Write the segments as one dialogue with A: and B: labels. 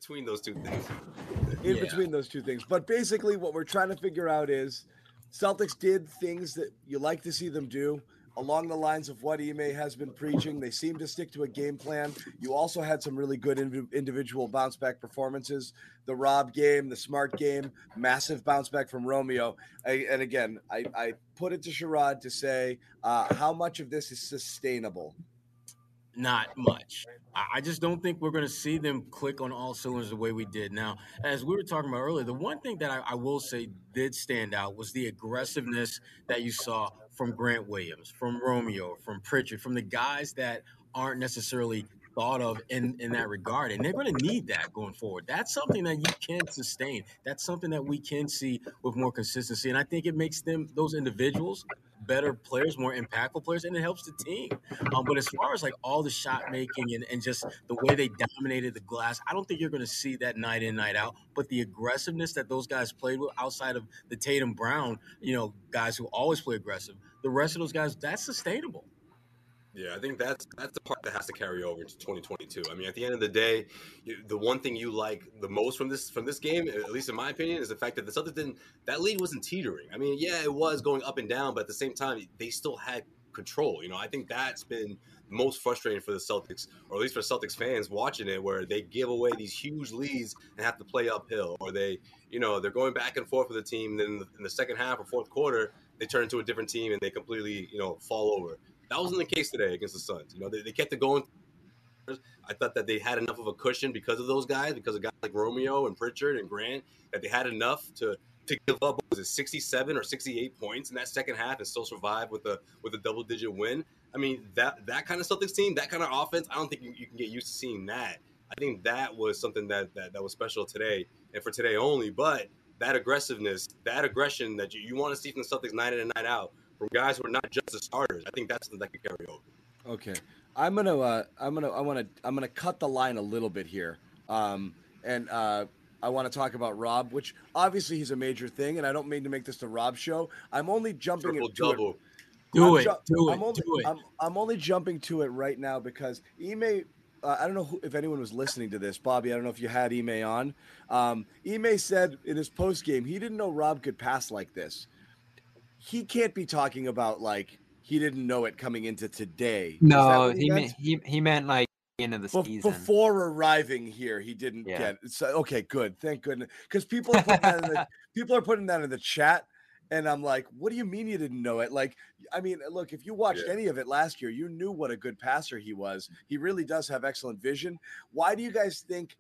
A: between those two things.
B: Between those two things. But basically, what we're trying to figure out is Celtics did things that you like to see them do along the lines of what Ime has been preaching. They seem to stick to a game plan. You also had some really good individual bounce back performances. The Rob game, the Smart game, massive bounce back from Romeo. And again, I put it to Sherrod to say how much of this is sustainable.
C: Not much. I just don't think we're going to see them click on all cylinders the way we did. Now, as we were talking about earlier, the one thing that I will say did stand out was the aggressiveness that you saw from Grant Williams, from Romeo, from Pritchard, from the guys that aren't necessarily thought of in that regard. And they're going to need that going forward. That's something that you can sustain. That's something that we can see with more consistency. And I think it makes those individuals, better players, more impactful players, and it helps the team. But as far as like all the shot making and just the way they dominated the glass, I don't think you're going to see that night in, night out. But the aggressiveness that those guys played with, outside of the Tatum Brown, guys who always play aggressive, the rest of those guys, that's sustainable.
A: Yeah, I think that's the part that has to carry over into 2022. I mean, at the end of the day, the one thing you like the most from this game, at least in my opinion, is the fact that the Celtics that lead wasn't teetering. I mean, yeah, it was going up and down, but at the same time, they still had control. I think that's been most frustrating for the Celtics, or at least for Celtics fans watching it, where they give away these huge leads and have to play uphill, or they're going back and forth with the team. Then in the second half or fourth quarter, they turn into a different team and they completely, fall over. That wasn't the case today against the Suns. They kept it going. I thought that they had enough of a cushion because of those guys, because of guys like Romeo and Pritchard and Grant, that they had enough to give up, what was it, 67 or 68 points in that second half and still survive with a double-digit win. I mean, that kind of Celtics team, that kind of offense, I don't think you can get used to seeing that. I think that was something that was special today, and for today only. But that aggressiveness, that aggression that you want to see from the Celtics night in and night out, from guys who are not just the starters, I think that's something that could carry over.
B: Okay, I'm gonna cut the line a little bit here, and I want to talk about Rob, which obviously he's a major thing, and I don't mean to make this the Rob show. I'm only jumping
A: Triple-double.
C: Do it.
B: I'm only jumping to it right now because Ime. I don't know if anyone was listening to this, Bobby. I don't know if you had Ime on. Ime said in his post game he didn't know Rob could pass like this. He can't be talking about like he didn't know it coming into today.
D: No, he meant like into the season.
B: Before arriving here, he didn't get it. So, okay, good. Thank goodness. Because people are putting that in the chat, and I'm like, what do you mean you didn't know it? Like, I mean, look, if you watched any of it last year, you knew what a good passer he was. He really does have excellent vision. Why do you guys think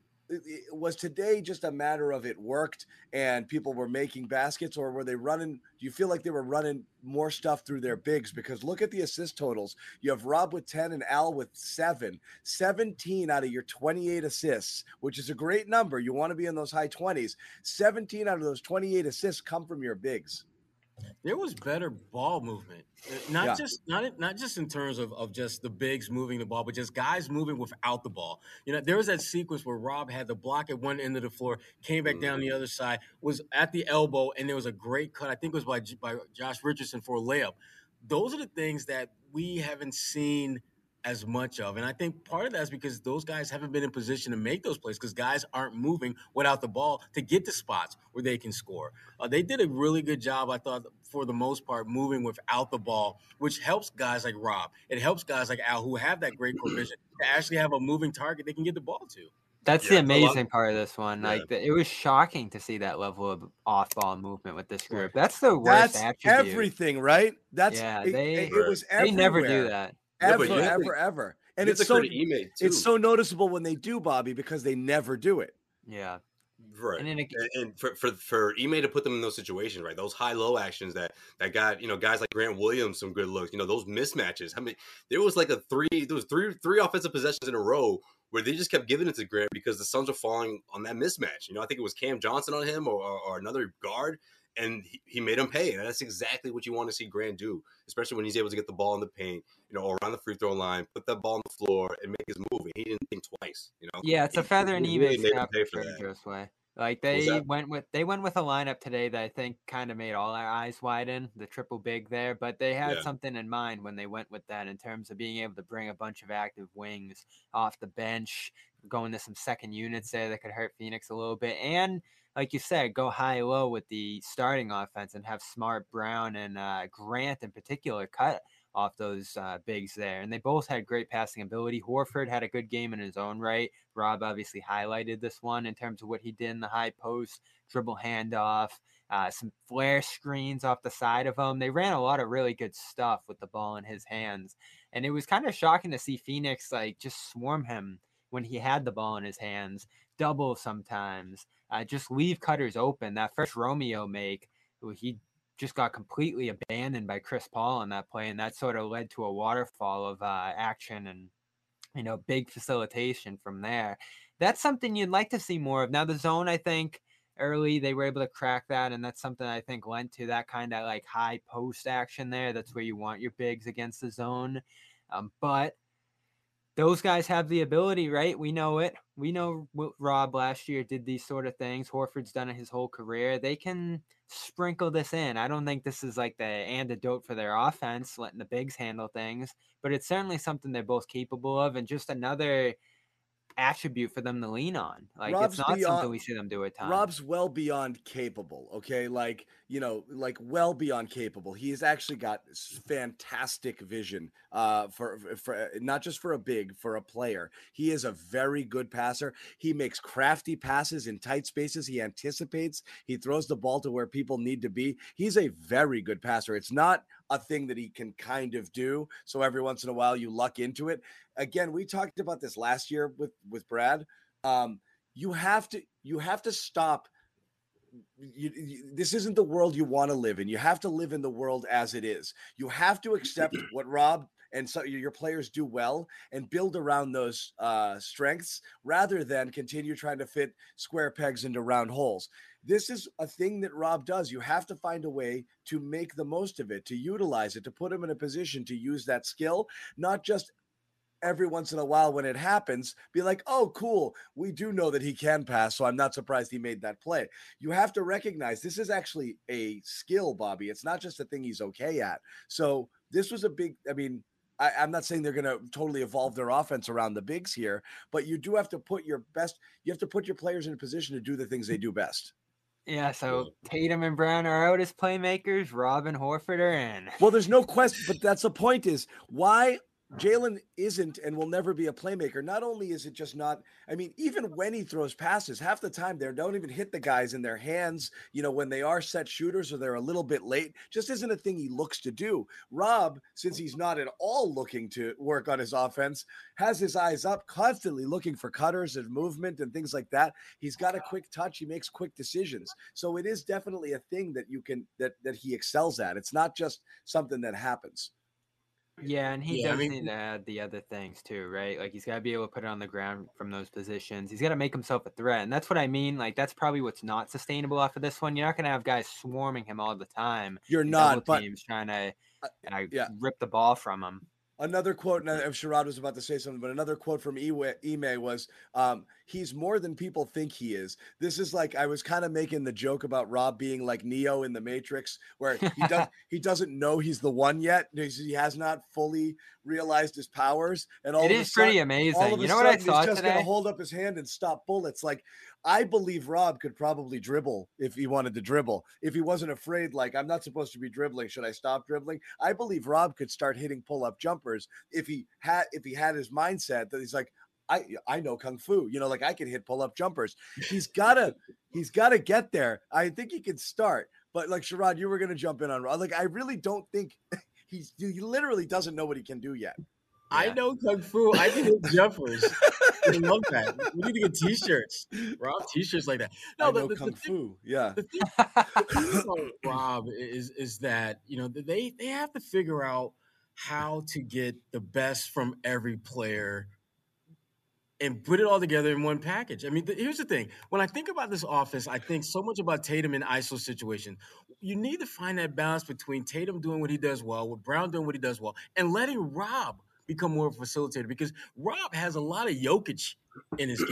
B: was today just a matter of it worked and people were making baskets, or were they running? Do you feel like they were running more stuff through their bigs? Because look at the assist totals. You have Rob with 10 and Al with 7, 17 out of your 28 assists, which is a great number. You want to be in those high 20s. 17 out of those 28 assists come from your bigs.
C: There was better ball movement, not just in terms of just the bigs moving the ball, but just guys moving without the ball. There was that sequence where Rob had the block at one end of the floor, came back down the other side, was at the elbow, and there was a great cut. I think it was by Josh Richardson for a layup. Those are the things that we haven't seen as much of. And I think part of that is because those guys haven't been in position to make those plays because guys aren't moving without the ball to get to spots where they can score. They did a really good job, I thought, for the most part, moving without the ball, which helps guys like Rob. It helps guys like Al who have that great provision to actually have a moving target they can get the ball to.
D: That's the amazing part of this one. Like, it was shocking to see that level of off-ball movement with this group. That's the worst attribute.
B: That's everything, right? It was everywhere.
D: They never do that.
B: Ever. And it's so noticeable when they do, Bobby, because they never do it.
D: Yeah.
A: Right. And for Ime to put them in those situations, right? Those high-low actions that got, guys like Grant Williams some good looks, those mismatches. I mean, there was three offensive possessions in a row where they just kept giving it to Grant because the Suns were falling on that mismatch. I think it was Cam Johnson on him or another guard. And he made him pay. And that's exactly what you want to see Grant do, especially when he's able to get the ball in the paint, around the free throw line, put that ball on the floor and make his move. He didn't think twice,
D: Yeah, it's a feather in Ime's cap this way. Like they went with a lineup today that I think kind of made all our eyes widen, the triple big there, but they had something in mind when they went with that in terms of being able to bring a bunch of active wings off the bench, going to some second units there that could hurt Phoenix a little bit, and like you said, go high-low with the starting offense and have Smart, Brown, and Grant in particular cut off those bigs there. And they both had great passing ability. Horford had a good game in his own right. Rob obviously highlighted this one in terms of what he did in the high post, dribble handoff, some flare screens off the side of him. They ran a lot of really good stuff with the ball in his hands. And it was kind of shocking to see Phoenix like just swarm him when he had the ball in his hands, double sometimes, just leave cutters open. That first Romeo make, he just got completely abandoned by Chris Paul on that play, and that sort of led to a waterfall of action and big facilitation from there. That's something you'd like to see more of. Now the zone, I think early they were able to crack that, and that's something I think lent to that kind of like high post action there. That's where you want your bigs against the zone, but those guys have the ability, right? We know it. We know Rob last year did these sort of things. Horford's done it his whole career. They can sprinkle this in. I don't think this is like the antidote for their offense, letting the bigs handle things, but it's certainly something they're both capable of, and just another attribute for them to lean on. Like Rob's it's not something we see them do at times.
B: Rob's well beyond capable. Okay. Like well beyond capable. He has actually got fantastic vision for not just for a big, for a player. He is a very good passer. He makes crafty passes in tight spaces. He anticipates, he throws the ball to where people need to be. He's a very good passer. It's not a thing that he can kind of do. So every once in a while you luck into it. Again, we talked about this last year with Brad. You have to stop. This isn't the world you want to live in. You have to live in the world as it is. You have to accept what Rob and so your players do well and build around those strengths rather than continue trying to fit square pegs into round holes. This is a thing that Rob does. You have to find a way to make the most of it, to utilize it, to put him in a position to use that skill, not just every once in a while when it happens, be like, oh, cool. We do know that he can pass, so I'm not surprised he made that play. You have to recognize this is actually a skill, Bobby. It's not just a thing he's okay at. So this was a big, I'm not saying they're going to totally evolve their offense around the bigs here, but you do have to put your players in a position to do the things they do best.
D: Yeah, so Tatum and Brown are out as playmakers. Rob and Horford are in.
B: Well, there's no question, but that's the point is why Jalen isn't and will never be a playmaker. Not only is it just not, even when he throws passes, half the time they don't even hit the guys in their hands, when they are set shooters or they're a little bit late, just isn't a thing he looks to do. Rob, since he's not at all looking to work on his offense, has his eyes up, constantly looking for cutters and movement and things like that. He's got a quick touch. He makes quick decisions. So it is definitely a thing that that he excels at. It's not just something that happens.
D: Yeah, and he does need to add the other things too, right? Like he's got to be able to put it on the ground from those positions. He's got to make himself a threat, and that's what I mean. Like that's probably what's not sustainable off of this one. You're not going to have guys swarming him all the time.
B: You're not, but
D: teams trying to rip the ball from him.
B: Another quote, and Sherrod was about to say something, but another quote from Ime was, he's more than people think he is. This is like, I was kind of making the joke about Rob being like Neo in the Matrix, where he doesn't know he's the one yet. He has not fully realized his powers. And
D: it is pretty amazing. You know what I saw
B: today? He's just going to hold up his hand and stop bullets. Like, I believe Rob could probably dribble if he wanted to dribble. If he wasn't afraid, like, I'm not supposed to be dribbling. Should I stop dribbling? I believe Rob could start hitting pull-up jumpers if he had his mindset that he's like, I know Kung Fu, like I can hit pull-up jumpers. He's gotta get there. I think he can start. But like Sherrod, you were gonna jump in on Rob. Like, I really don't think he literally doesn't know what he can do yet.
C: I know Kung Fu. I can hit jumpers. I love that. We need to get T-shirts. Rob T-shirts like that.
B: No, but Kung Fu. Yeah.
C: The thing about Rob is that they have to figure out how to get the best from every player and put it all together in one package. Here's the thing. When I think about this offense, I think so much about Tatum in ISO situation. You need to find that balance between Tatum doing what he does well, with Brown doing what he does well, and letting Rob become more of a facilitator, because Rob has a lot of Jokic in his game.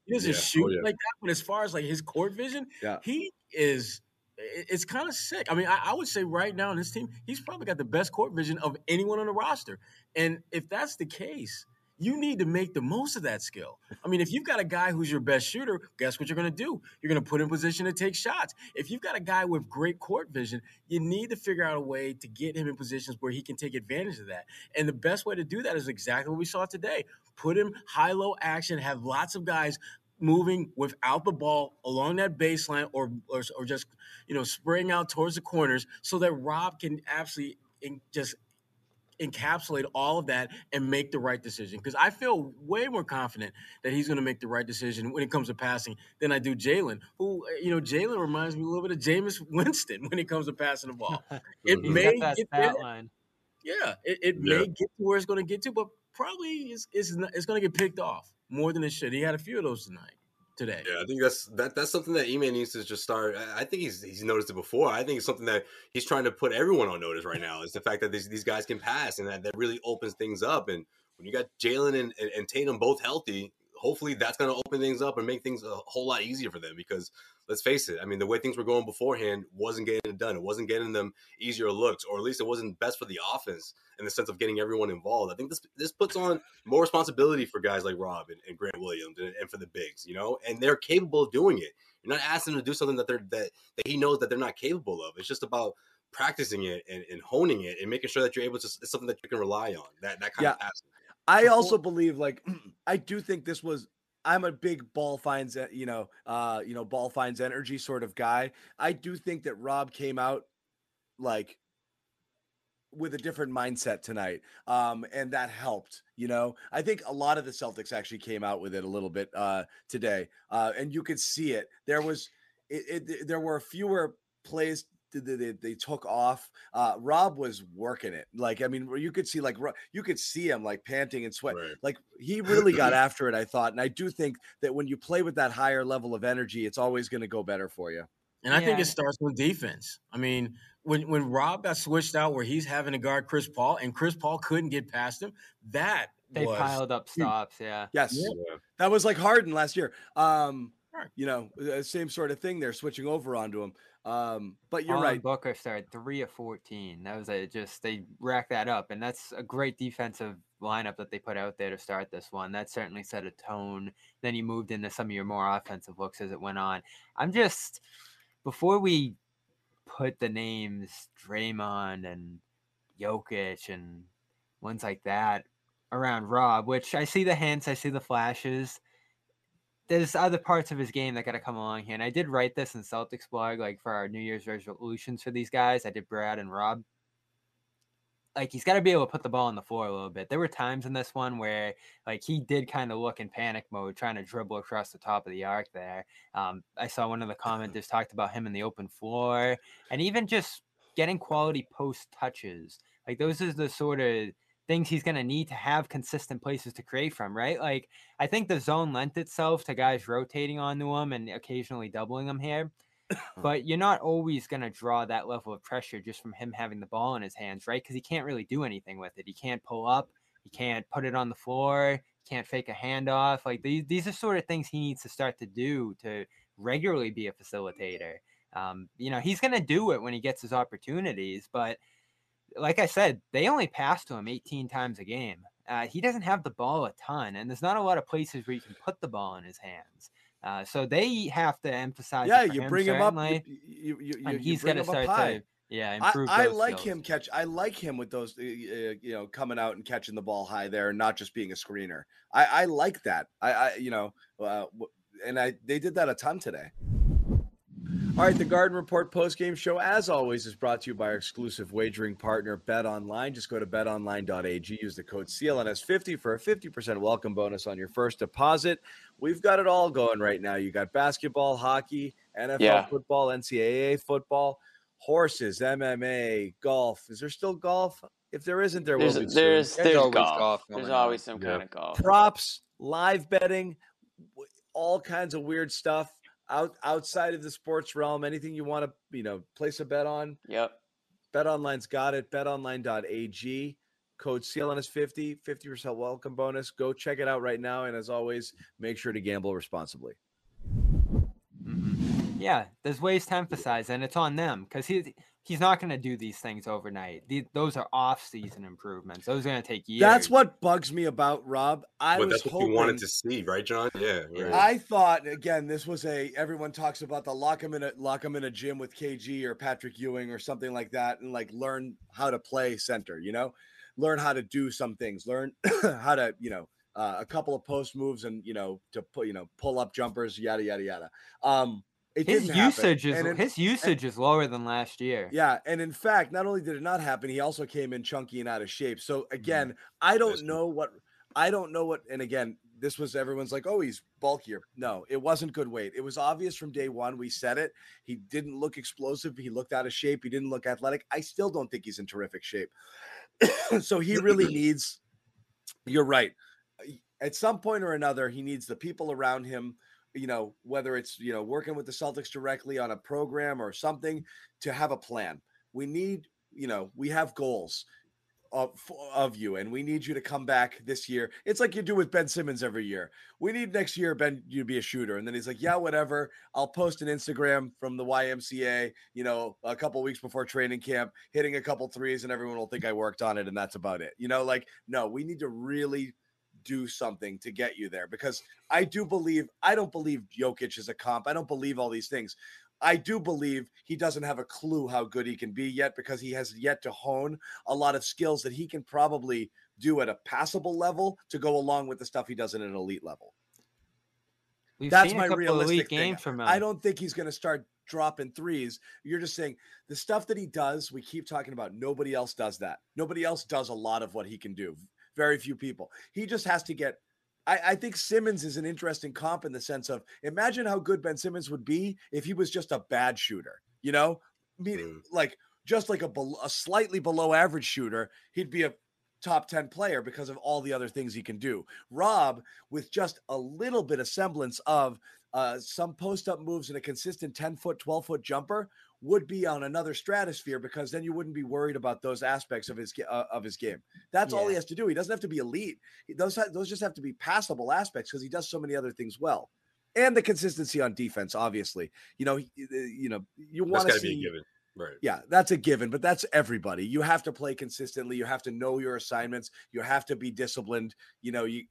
C: He doesn't shoot like that, but as far as like his court vision, he is. It's kind of sick. I mean, I would say right now in this team, he's probably got the best court vision of anyone on the roster. And if that's the case, you need to make the most of that skill. I mean, if you've got a guy who's your best shooter, guess what you're going to do? You're going to put him in position to take shots. If you've got a guy with great court vision, you need to figure out a way to get him in positions where he can take advantage of that. And the best way to do that is exactly what we saw today. Put him high-low action, have lots of guys moving without the ball along that baseline or just, spraying out towards the corners so that Rob can absolutely just encapsulate all of that and make the right decision. Because I feel way more confident that he's going to make the right decision when it comes to passing than I do Jalen, who, Jalen reminds me a little bit of Jameis Winston when it comes to passing the ball. It may get there. Yeah, it may get to where it's going to get to, but probably it's going to get picked off more than it should. He had a few of those today.
A: Yeah, I think that's something that Ime needs to just start. I think he's noticed it before. I think it's something that he's trying to put everyone on notice right now. Is the fact that these guys can pass, and that really opens things up. And when you got Jalen and Tatum both healthy, hopefully that's going to open things up and make things a whole lot easier for them. Because let's face it, I mean, the way things were going beforehand wasn't getting it done. It wasn't getting them easier looks, or at least it wasn't best for the offense in the sense of getting everyone involved. I think this puts on more responsibility for guys like Rob and Grant Williams and for the bigs, and they're capable of doing it. You're not asking them to do something that he knows that they're not capable of. It's just about practicing it and honing it and making sure that you're able to, it's something that you can rely on, that kind of passing.
B: I also believe, I do think this was, I'm a big ball finds energy sort of guy. I do think that Rob came out with a different mindset tonight. And that helped, I think a lot of the Celtics actually came out with it a little bit today. And you could see it. There were fewer plays they took off. Rob was working it. You could see you could see him panting and sweat. Right. He really got after it, I thought. And I do think that when you play with that higher level of energy, it's always going to go better for you.
C: And I think it starts with defense. I mean, when Rob got switched out where he's having to guard Chris Paul and Chris Paul couldn't get past him, they
D: piled up stops. Yeah.
B: Yes. Yeah. That was like Harden last year. Same sort of thing. They're switching over onto him. But you're right.
D: Booker started 3 of 14. That was they racked that up, and that's a great defensive lineup that they put out there to start this one. That certainly set a tone. Then you moved into some of your more offensive looks as it went on. Before we put the names Draymond and Jokic and ones like that around Rob, which I see the hints, I see the flashes. There's other parts of his game that got to come along here. And I did write this in Celtics blog, for our New Year's resolutions for these guys. I did Brad and Rob. He's got to be able to put the ball on the floor a little bit. There were times in this one where, he did kind of look in panic mode, trying to dribble across the top of the arc there. I saw one of the commenters talked about him in the open floor and even just getting quality post touches. Those are the sort of things he's going to need to have consistent places to create from, right? I think the zone lent itself to guys rotating onto him and occasionally doubling him here. But you're not always going to draw that level of pressure just from him having the ball in his hands, right? Because he can't really do anything with it. He can't pull up. He can't put it on the floor. He can't fake a handoff. These are sort of things he needs to start to do to regularly be a facilitator. He's going to do it when he gets his opportunities. But like I said, they only pass to him 18 times a game. He doesn't have the ball a ton, and there's not a lot of places where you can put the ball in his hands. So they have to emphasize.
B: Yeah, you bring him up.
D: He's got to start to improve.
B: I like him catch. I like him with those, coming out and catching the ball high there, and not just being a screener. I like that. They did that a ton today. All right, the Garden Report postgame show, as always, is brought to you by our exclusive wagering partner, BetOnline. Just go to betonline.ag, use the code CLNS50 for a 50% welcome bonus on your first deposit. We've got it all going right now. You got basketball, hockey, NFL football, NCAA football, horses, MMA, golf. Is there still golf? If there isn't, there will be.
E: There's always golf. There's always some kind of golf.
B: Props, live betting, all kinds of weird stuff. Outside of the sports realm, anything you want to, place a bet on.
E: Yep.
B: BetOnline's got it. BetOnline.ag. Code CLNS50, 50% welcome bonus. Go check it out right now. And as always, make sure to gamble responsibly.
D: Yeah, there's ways to emphasize, and it's on them because he's not going to do these things overnight. Those are off-season improvements. Those are going to take years.
B: That's what bugs me about Rob.
A: That's what you wanted to see, right, John? Yeah. Right.
B: I thought, again, this was everyone talks about the lock him in a gym with KG or Patrick Ewing or something like that, and like learn how to play center. Learn how to do some things. Learn how to a couple of post moves and to put pull up jumpers, yada yada yada.
D: His usage is lower than last year.
B: Yeah, and in fact, not only did it not happen, he also came in chunky and out of shape. So again, I don't know what. And again, this was everyone's like, oh, he's bulkier. No, it wasn't good weight. It was obvious from day one. We said it. He didn't look explosive. He looked out of shape. He didn't look athletic. I still don't think he's in terrific shape. So he really needs. You're right. At some point or another, he needs the people around him. Whether it's, working with the Celtics directly on a program or something, to have a plan. We need, we have goals of you, and we need you to come back this year. It's like you do with Ben Simmons every year. We need next year, Ben, you to be a shooter. And then he's like, yeah, whatever. I'll post an Instagram from the YMCA, a couple weeks before training camp, hitting a couple threes, and everyone will think I worked on it. And that's about it. No, we need to really do something to get you there, because I don't believe Jokic is a comp. I don't believe all these things. I do believe he doesn't have a clue how good he can be yet, because he has yet to hone a lot of skills that he can probably do at a passable level to go along with the stuff he does at an elite level. That's my realistic thing. I don't think he's going to start dropping threes. You're just saying the stuff that he does, we keep talking about. Nobody else does that. Nobody else does a lot of what he can do. Very few people. He just has to get. I think Simmons is an interesting comp in the sense of, imagine how good Ben Simmons would be if he was just a bad shooter. Like just like a slightly below average shooter, he'd be a top 10 player because of all the other things he can do. Rob, with just a little bit of semblance of some post-up moves and a consistent 10-foot, 12-foot jumper, would be on another stratosphere, because then you wouldn't be worried about those aspects of his game. That's all he has to do. He doesn't have to be elite. Those just have to be passable aspects, because he does so many other things well. And the consistency on defense, obviously. You want to see. Be a given. Right. Yeah, that's a given, but that's everybody. You have to play consistently. You have to know your assignments. You have to be disciplined. You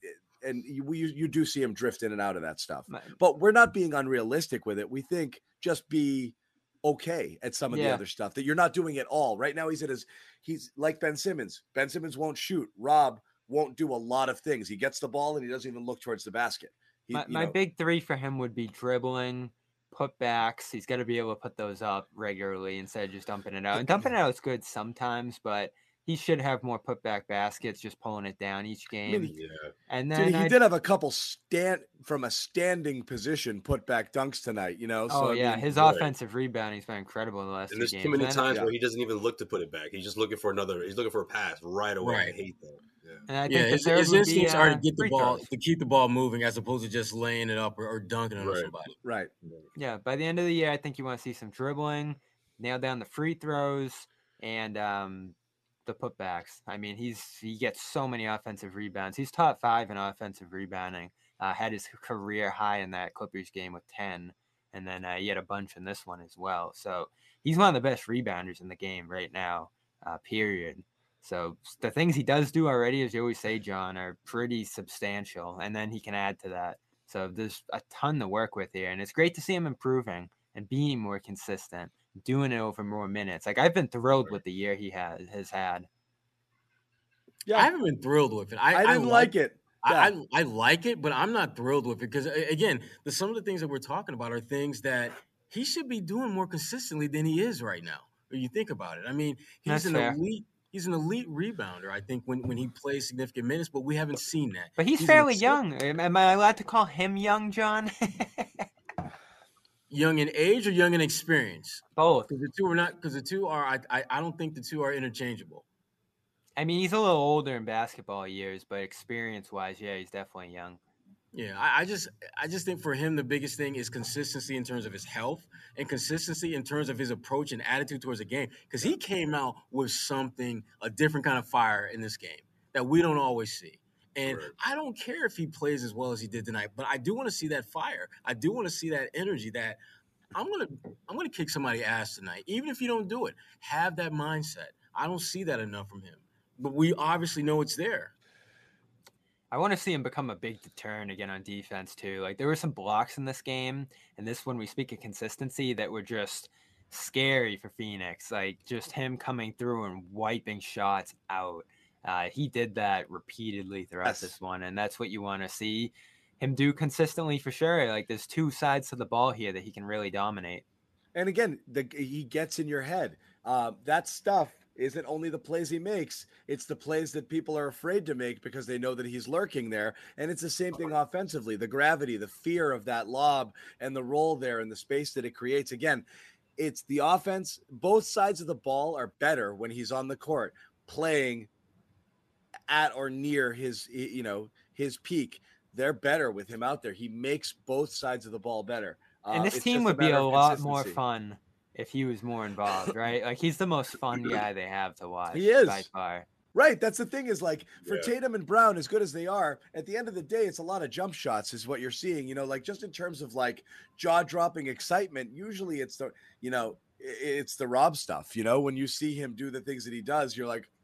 B: do see him drift in and out of that stuff. But we're not being unrealistic with it. We think just be okay at some of the other stuff, that you're not doing it all. Right now, he's like Ben Simmons. Ben Simmons won't shoot. Rob won't do a lot of things. He gets the ball and he doesn't even look towards the basket.
D: My big three for him would be dribbling, putbacks. He's got to be able to put those up regularly instead of just dumping it out. And dumping it out is good sometimes, but he should have more putback baskets, just pulling it down each game. And then he
B: did have a couple from a standing position putback dunks tonight,
D: his offensive rebounding's been incredible in the last 2 games.
A: There's too many times where he doesn't even look to put it back. He's just looking for a pass right away. Right. I hate that.
C: And I think his instincts are to get the ball, to keep the ball moving, as opposed to just laying it up or dunking it on somebody.
B: Right.
D: Yeah. By the end of the year, I think you want to see some dribbling, nail down the free throws, and the putbacks. I mean, he gets so many offensive rebounds. He's top 5 in offensive rebounding. Had his career high in that Clippers game with 10, and then he had a bunch in this one as well. So he's one of the best rebounders in the game right now, period. So the things he does do already, as you always say, John, are pretty substantial, and then he can add to that. So there's a ton to work with here, and it's great to see him improving and being more consistent, doing it over more minutes. Like, I've been thrilled with the year he has had.
C: Yeah, I haven't been thrilled with it.
B: I didn't like it.
C: Yeah. I like it, but I'm not thrilled with it, because, again, some of the things that we're talking about are things that he should be doing more consistently than he is right now. When you think about it, I mean, he's an elite rebounder, I think, when he plays significant minutes, but we haven't seen that.
D: But he's fairly young. Am I allowed to call him young, John?
C: Young in age or young in experience?
D: Both.
C: Because the two are. I don't think the two are interchangeable.
D: I mean, he's a little older in basketball years, but experience-wise, yeah, he's definitely young.
C: Yeah, I just think for him the biggest thing is consistency in terms of his health and consistency in terms of his approach and attitude towards the game. Because he came out with a different kind of fire in this game. that we don't always see. And I don't care if he plays as well as he did tonight, but I do want to see that fire. I do want to see that energy that I'm gonna kick somebody's ass tonight. Even if you don't do it, have that mindset. I don't see that enough from him, but we obviously know it's there.
D: I want to see him become a big deterrent again on defense too. Like there were some blocks in this game, and this when we speak of consistency that were just scary for Phoenix. Like just him coming through and wiping shots out. He did that repeatedly throughout this one, and that's what you want to see him do consistently for sure. Like there's two sides to the ball here that he can really dominate.
B: And again, he gets in your head. That stuff isn't only the plays he makes, it's the plays that people are afraid to make because they know that he's lurking there. And it's the same thing offensively, the gravity, the fear of that lob and the roll there and the space that it creates. Again, it's the offense. Both sides of the ball are better when he's on the court playing at or near his peak. They're better with him out there. He makes both sides of the ball better.
D: And this team would be a lot more fun if he was more involved, right? Like he's the most fun guy they have to watch.
B: He is
D: by far.
B: Right. That's the thing is like for Tatum and Brown, as good as they are, at the end of the day, it's a lot of jump shots is what you're seeing, like just in terms of like jaw dropping excitement. Usually it's it's the Rob stuff, when you see him do the things that he does, you're like,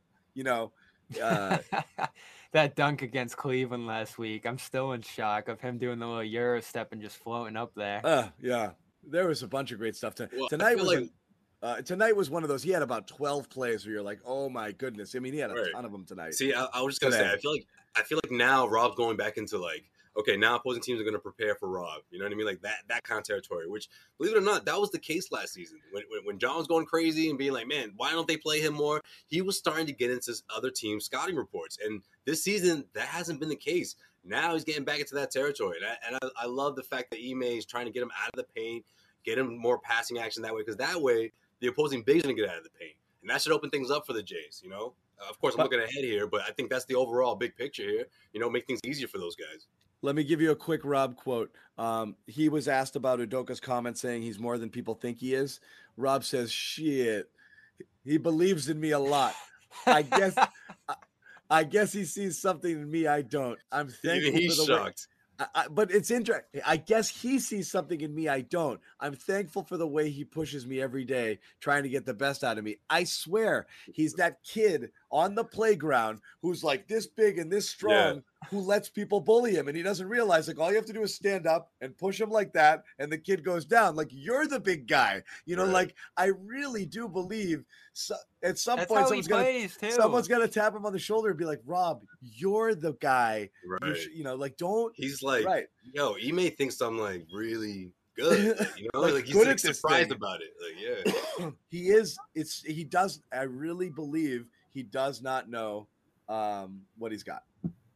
D: that dunk against Cleveland last week. I'm still in shock of him doing the little Euro step and just floating up there.
B: Yeah. There was a bunch of great stuff tonight. Tonight was one of those. He had about 12 plays where you're like, "Oh my goodness!" I mean, he had a ton of them tonight.
A: See, I was just gonna say, I feel like now Rob's going back into like, okay, now opposing teams are gonna prepare for Rob. You know what I mean? Like that kind of territory. Which, believe it or not, that was the case last season when John was going crazy and being like, "Man, why don't they play him more?" He was starting to get into other teams' scouting reports, and this season that hasn't been the case. Now he's getting back into that territory, and I love the fact that Ime is trying to get him out of the paint, get him more passing action that way, because that way the opposing big is going to get out of the paint, and that should open things up for the Jays. Of course, I'm looking ahead here, but I think that's the overall big picture here. Make things easier for those guys.
B: Let me give you a quick Rob quote. He was asked about Udoka's comment saying he's more than people think he is. Rob says, "Shit, he believes in me a lot. I guess he sees something in me I don't. I'm thankful
A: he's
B: for the
A: shocked.
B: But it's interesting. I guess he sees something in me I don't. I'm thankful for the way he pushes me every day, trying to get the best out of me. I swear, he's that kid on the playground who's like this big and this strong, who lets people bully him, and he doesn't realize like all you have to do is stand up and push him like that, and the kid goes down. Like you're the big guy, Like I really do believe at some point someone's gonna tap him on the shoulder and be like, "Rob, you're the guy."
A: Right.
B: Like don't.
A: He's like, yo, he may think I'm like really good,
B: like
A: he's like surprised about it. Like,
B: he is. He does. I really believe he does not know what he's got.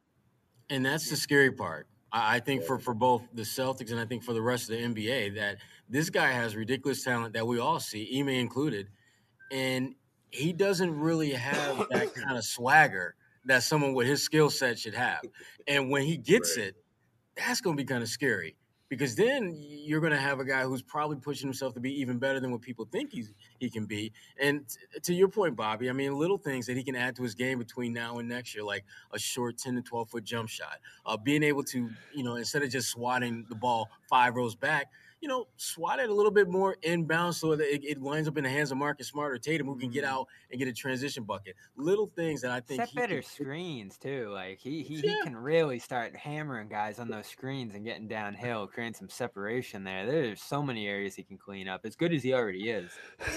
C: And that's the scary part. I think for both the Celtics and I think for the rest of the NBA, that this guy has ridiculous talent that we all see, Ime included, and he doesn't really have that kind of swagger that someone with his skill set should have. And when he gets it, that's going to be kind of scary, because then you're going to have a guy who's probably pushing himself to be even better than what people think he can be. And to your point, Bobby, I mean, little things that he can add to his game between now and next year, like a short 10 to 12-foot jump shot, being able to, instead of just swatting the ball 5 rows back, swat it a little bit more inbound so that it winds up in the hands of Marcus Smart or Tatum, who can get out and get a transition bucket. Little things that I think
D: set better screens too. Like he can really start hammering guys on those screens and getting downhill, creating some separation there. There's so many areas he can clean up, as good as he already is.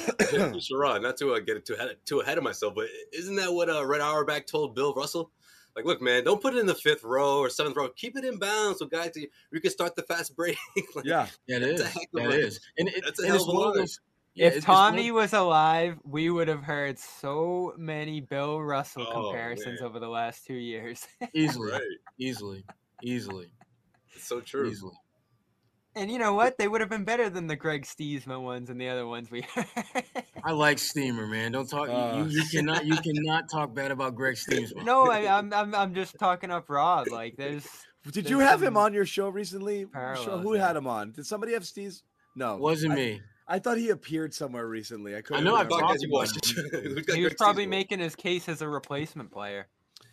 A: Sherrod, not to get too ahead of myself, but isn't that what Red Auerbach told Bill Russell? Like, look, man, don't put it in the 5th row or 7th row. Keep it in bounds so guys, you can start the fast break.
C: Like, it is. And
A: that's a hell of a line.
D: If Tommy was alive, we would have heard so many Bill Russell comparisons over the last 2 years.
C: Easily.
A: It's so true.
C: Easily.
D: And you know what? They would have been better than the Greg Stiesma ones and the other ones we heard.
C: I like Steamer, man. Don't talk. You cannot talk bad about Greg Stiesma.
D: No, I'm just talking up Rob. Like there's.
B: Did you have him on your show recently? Who had him on? Did somebody have Stees? No,
C: wasn't me.
B: I thought he appeared somewhere recently.
C: I know. I've talked
A: about him.
D: He was probably making his case as a replacement player.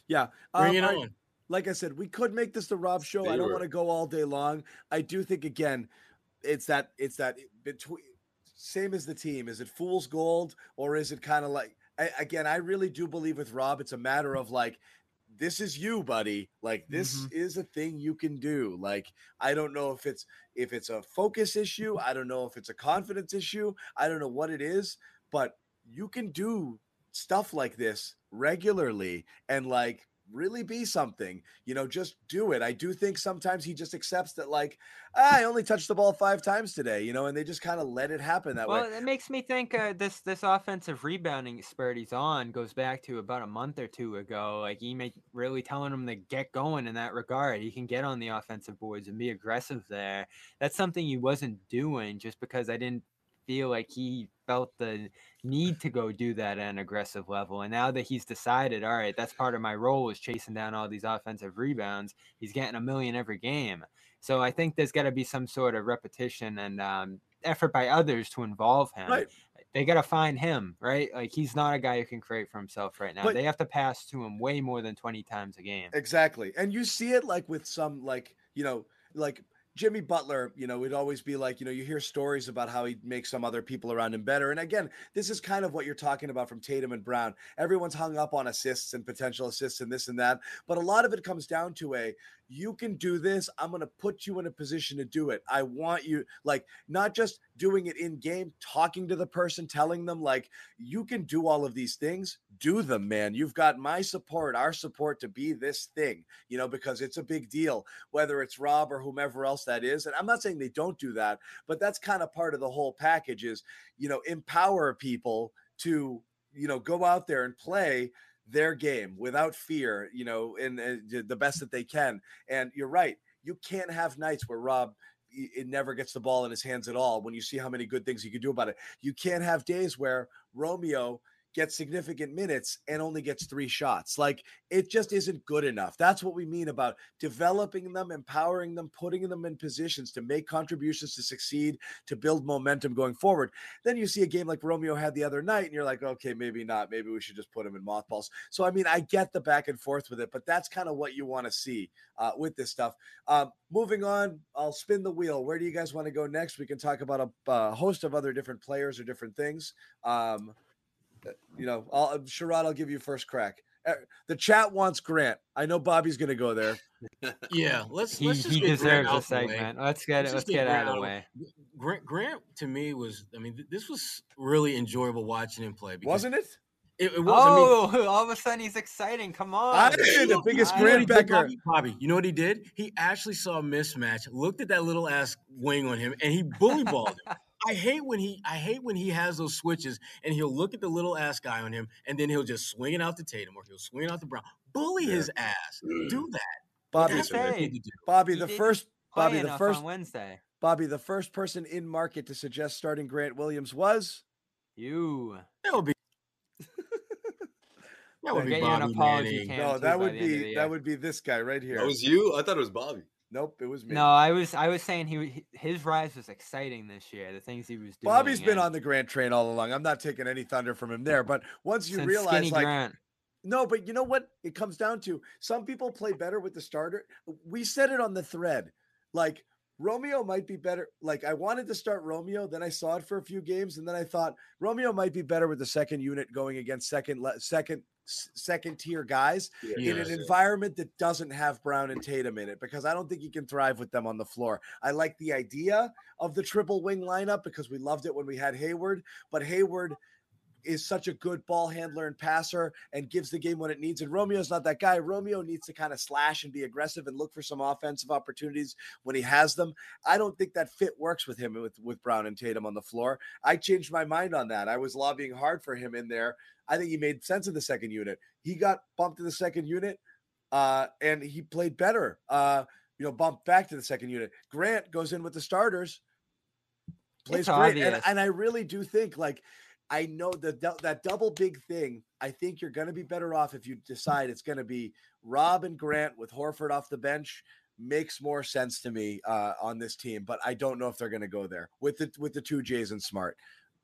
B: Yeah.
C: Bring it on.
B: Like I said, we could make this the Rob show. I don't want to go all day long. I do think, again, it's that between same as the team. Is it fool's gold, or is it kind of like, I really do believe with Rob, it's a matter of like, this is you, buddy. Like, this is a thing you can do. Like, I don't know if it's a focus issue. I don't know if it's a confidence issue. I don't know what it is, but you can do stuff like this regularly and like really be something, just do it. I do think sometimes he just accepts that, like, I only touched the ball 5 times today, and they just kind of let it happen that way.
D: Well, it makes me think this offensive rebounding spurt he's on goes back to about a month or two ago. Like, Ime really telling him to get going in that regard. He can get on the offensive boards and be aggressive there. That's something he wasn't doing just because I didn't feel like he felt the need to go do that at an aggressive level. And now that he's decided, all right, that's part of my role is chasing down all these offensive rebounds, he's getting a million every game. So I think there's got to be some sort of repetition and effort by others to involve him.
B: Right.
D: They got to find him, right? Like, he's not a guy who can create for himself right now. They have to pass to him way more than 20 times a game.
B: Exactly. And you see it like with some, like, like Jimmy Butler, would always be like, you hear stories about how he makes some other people around him better. And again, this is kind of what you're talking about from Tatum and Brown. Everyone's hung up on assists and potential assists and this and that. But a lot of it comes down to you can do this. I'm going to put you in a position to do it. I want you, like, not just doing it in game, talking to the person, telling them, like, you can do all of these things, do them, man. You've got my support, our support to be this thing, because it's a big deal, whether it's Rob or whomever else that is. And I'm not saying they don't do that, but that's kind of part of the whole package is, empower people to, go out there and play their game without fear, and the best that they can. And you're right. You can't have nights where Rob, it never gets the ball in his hands at all when you see how many good things he could do about it. You can't have days where Romeo gets significant minutes and only gets 3 shots. Like, it just isn't good enough. That's what we mean about developing them, empowering them, putting them in positions to make contributions, to succeed, to build momentum going forward. Then you see a game like Romeo had the other night and you're like, okay, maybe not. Maybe we should just put him in mothballs. So, I mean, I get the back and forth with it, but that's kind of what you want to see with this stuff. Moving on, I'll spin the wheel. Where do you guys want to go next? We can talk about a host of other different players or different things. Sherrod, I'll give you first crack. The chat wants Grant. I know Bobby's going to go there.
C: Yeah, let's
D: he
C: just
D: deserves a segment. Let's get it out of the way.
C: Grant to me was, this was really enjoyable watching him play.
B: Wasn't it?
C: It was.
D: All of a sudden he's exciting. Come on.
B: I'm the biggest Grant Becker.
C: Bobby, you know what he did? He actually saw a mismatch, looked at that little ass wing on him, and he bully balled him. I hate when he has those switches and he'll look at the little ass guy on him and then he'll just swing it out to Tatum or he'll swing it out to Brown. Bully his ass. Do that.
B: Bobby, the first
D: on Wednesday.
B: Bobby, the first person in market to suggest starting Grant Williams was
D: you.
C: That would be Bobby Manning.
B: No, that would be this guy right here.
A: That was you? I thought it was Bobby.
B: Nope, it was me.
D: No, I was saying his rise was exciting this year. The things he was doing.
B: Bobby's been on the Grant train all along. I'm not taking any thunder from him there, but once you realize, like, Grant. No, but you know what it comes down to? Some people play better with the starter. We said it on the thread. Like, Romeo might be better. Like, I wanted to start Romeo, then I saw it for a few games, and then I thought Romeo might be better with the second unit going against second tier guys in an environment that doesn't have Brown and Tatum in it, because I don't think he can thrive with them on the floor. I like the idea of the triple wing lineup because we loved it when we had Hayward, but Hayward is such a good ball handler and passer and gives the game when it needs. And Romeo's not that guy. Romeo needs to kind of slash and be aggressive and look for some offensive opportunities when he has them. I don't think that fit works with him with Brown and Tatum on the floor. I changed my mind on that. I was lobbying hard for him in there. I think he made sense of the second unit. He got bumped to the second unit and he played better, bumped back to the second unit. Grant goes in with the starters, plays great. And I really do think, like, I know that double big thing, I think you're going to be better off if you decide it's going to be Rob and Grant with Horford off the bench. Makes more sense to me on this team, but I don't know if they're going to go there with the two Jays and Smart.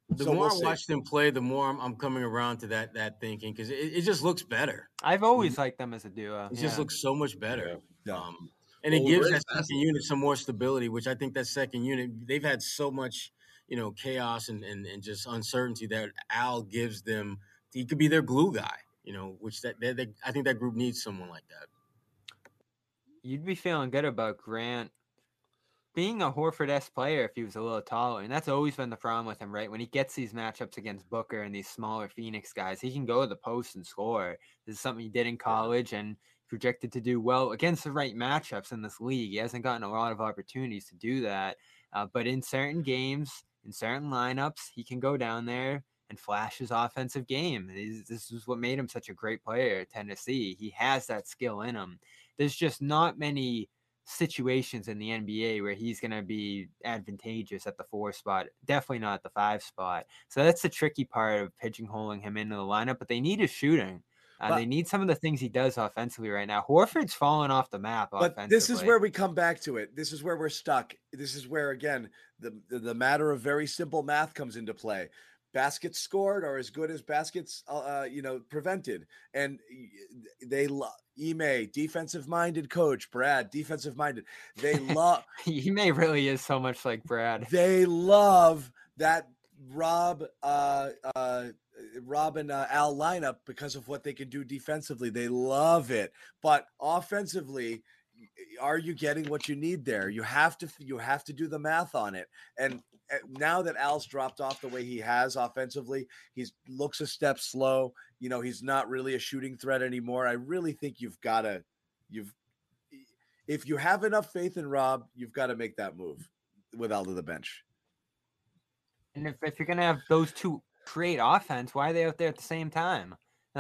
C: The more I watch them play, the more I'm coming around to that thinking, because it just looks better.
D: I've always liked them as a duo.
C: It just looks so much better.
B: Yeah.
C: And it gives that second unit some more stability, which I think that second unit, they've had so much, chaos and just uncertainty that Al gives them. He could be their glue guy, which I think that group needs someone like that.
D: You'd be feeling good about Grant being a Horford-esque player if he was a little taller, and that's always been the problem with him, right? When he gets these matchups against Booker and these smaller Phoenix guys, he can go to the post and score. This is something he did in college and projected to do well against the right matchups in this league. He hasn't gotten a lot of opportunities to do that, but in certain games, in certain lineups, he can go down there and flash his offensive game. This is what made him such a great player at Tennessee. He has that skill in him. There's just not many situations in the NBA where he's going to be advantageous at the 4 spot, definitely not at the 5 spot. So that's the tricky part of pigeonholing him into the lineup, but they need his shooting. They need some of the things he does offensively right now. Horford's fallen off the map offensively.
B: But this is where we come back to it. This is where we're stuck. This is where, again, the matter of very simple math comes into play. Baskets scored are as good as baskets, prevented. And they love Ime, defensive-minded coach. Brad, defensive-minded. They love
D: Ime really is so much like Brad.
B: They love that Rob and Al lineup because of what they can do defensively. They love it, but offensively, are you getting what you need there? You have to do the math on it. And now that Al's dropped off the way he has offensively, he looks a step slow. He's not really a shooting threat anymore. I really think if you have enough faith in Rob, you've got to make that move with Al to the bench.
D: And if you're going to have those two create offense, why are they out there at the same time?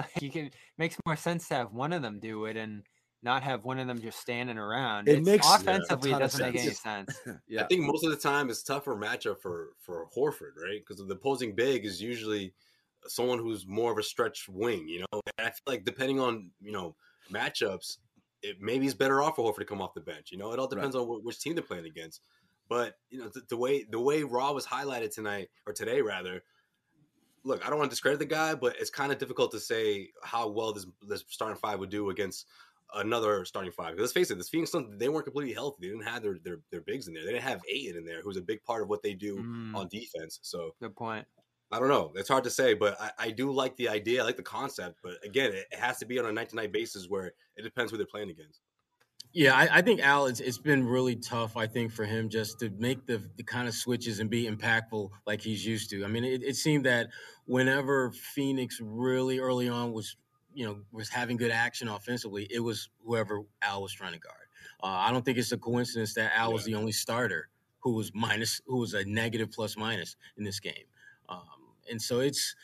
D: Makes more sense to have one of them do it and not have one of them just standing around. It doesn't make any sense.
A: I think most of the time it's tougher matchup for Horford, right? Because the opposing big is usually someone who's more of a stretch wing, And I feel like depending on, matchups, maybe it's better off for Horford to come off the bench. It all depends on which team they're playing against. But, the way Raw was highlighted today rather, look, I don't want to discredit the guy, but it's kind of difficult to say how well this starting 5 would do against another starting 5. Because let's face it, this Phoenix Suns, they weren't completely healthy. They didn't have their bigs in there. They didn't have Ayton in there, who's a big part of what they do on defense. So
D: good point.
A: I don't know. It's hard to say, but I do like the idea. I like the concept. But again, it has to be on a night-to-night basis where it depends who they're playing against.
C: Yeah, I think Al, it's been really tough, I think, for him just to make the kind of switches and be impactful like he's used to. I mean, it seemed that whenever Phoenix really early on was having good action offensively, it was whoever Al was trying to guard. I don't think it's a coincidence that Al was the only starter who was a negative plus minus in this game. And so it's,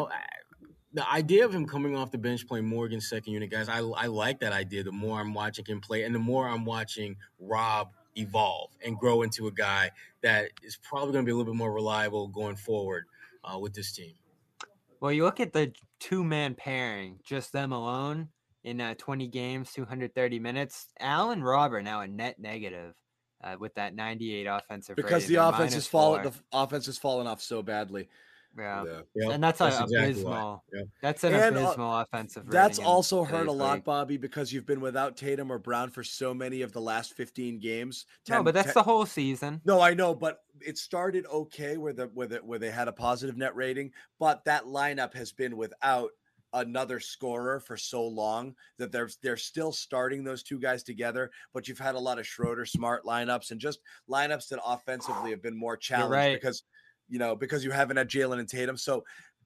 C: the idea of him coming off the bench playing Morgan's second unit, guys, I like that idea. The more I'm watching him play and the more I'm watching Rob evolve and grow into a guy that is probably going to be a little bit more reliable going forward with this team.
D: Well, you look at the 2-man pairing, just them alone in 20 games, 230 minutes. Al and Rob are now a net negative with that 98 offensive rating.
B: Because the offense has fallen off so badly.
D: Yeah. And that's abysmal. Exactly that's an abysmal offensive rating.
B: That's also hurt a lot, Bobby, because you've been without Tatum or Brown for so many of the last 15 games.
D: But that's the whole season.
B: No, I know, but it started okay where they had a positive net rating, but that lineup has been without another scorer for so long that they're still starting those two guys together. But you've had a lot of Schroeder Smart lineups and just lineups that offensively have been more challenged because you haven't had Jalen and Tatum. So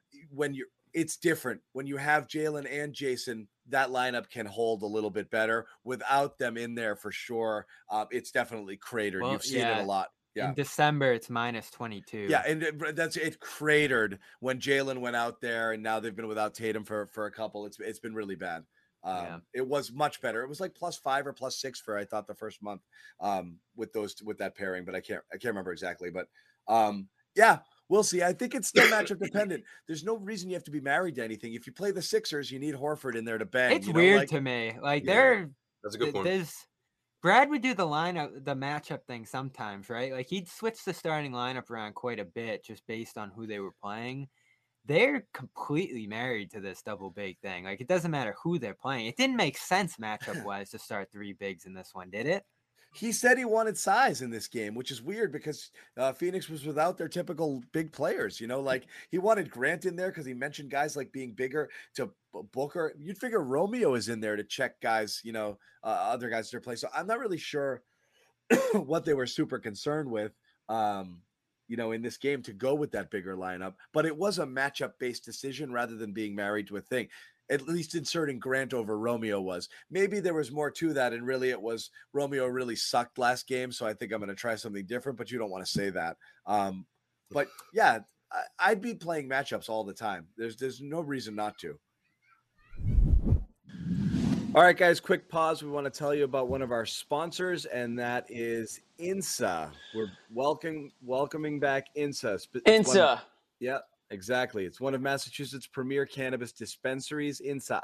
B: it's different when you have Jalen and Jason. That lineup can hold a little bit better without them in there for sure. It's definitely cratered. You've seen it a lot. Yeah.
D: In December, it's minus 22.
B: Yeah, and it cratered when Jalen went out there, and now they've been without Tatum for a couple. It's been really bad. It was much better. It was like +5 or +6 for I thought the first month with that pairing, but I can't remember exactly. But we'll see. I think it's still matchup dependent. There's no reason you have to be married to anything. If you play the Sixers, you need Horford in there to bang.
D: It's weird to me. That's
A: a good point.
D: Brad would do the matchup thing sometimes, right? Like he'd switch the starting lineup around quite a bit just based on who they were playing. They're completely married to this double big thing. Like it doesn't matter who they're playing. It didn't make sense matchup wise to start 3 bigs in this one, did it?
B: He said he wanted size in this game, which is weird because Phoenix was without their typical big players. Like he wanted Grant in there because he mentioned guys like being bigger to Booker. You'd figure Romeo is in there to check guys, other guys to their play. So I'm not really sure what they were super concerned with, in this game to go with that bigger lineup. But it was a matchup-based decision rather than being married to a thing. At least inserting Grant over Romeo was. Maybe there was more to that, and really it was Romeo really sucked last game, so I think I'm going to try something different, but you don't want to say that. But yeah, I'd be playing matchups all the time. There's no reason not to. All right, guys, quick pause. We want to tell you about one of our sponsors, and that is INSA. We're welcoming back INSA.
E: INSA.
B: Yeah. Exactly. It's one of Massachusetts' premier cannabis dispensaries, INSA,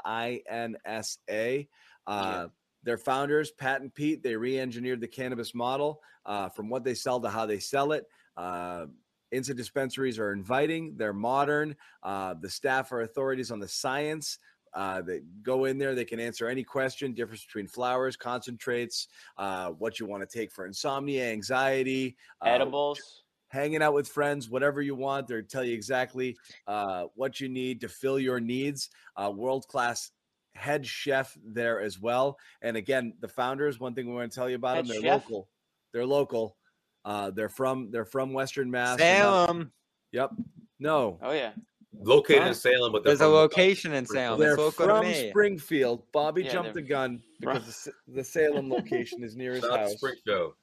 B: INSA. Their founders, Pat and Pete, they re-engineered the cannabis model from what they sell to how they sell it. INSA dispensaries are inviting. They're modern. The staff are authorities on the science. They go in there. They can answer any question, difference between flowers, concentrates, what you want to take for insomnia, anxiety.
E: Edibles.
B: Hanging out with friends, whatever you want. They'll tell you exactly what you need to fill your needs. World-class head chef there as well. And again, the founders, one thing we want to tell you about them, they're local. They're local. They're from Western Mass.
D: Salem.
B: Yep. No.
E: Oh, yeah.
A: Located in Salem, but
D: there's a location in Salem.
B: They're from Springfield. Bobby jumped the gun because the Salem location is near his house.
A: Springfield.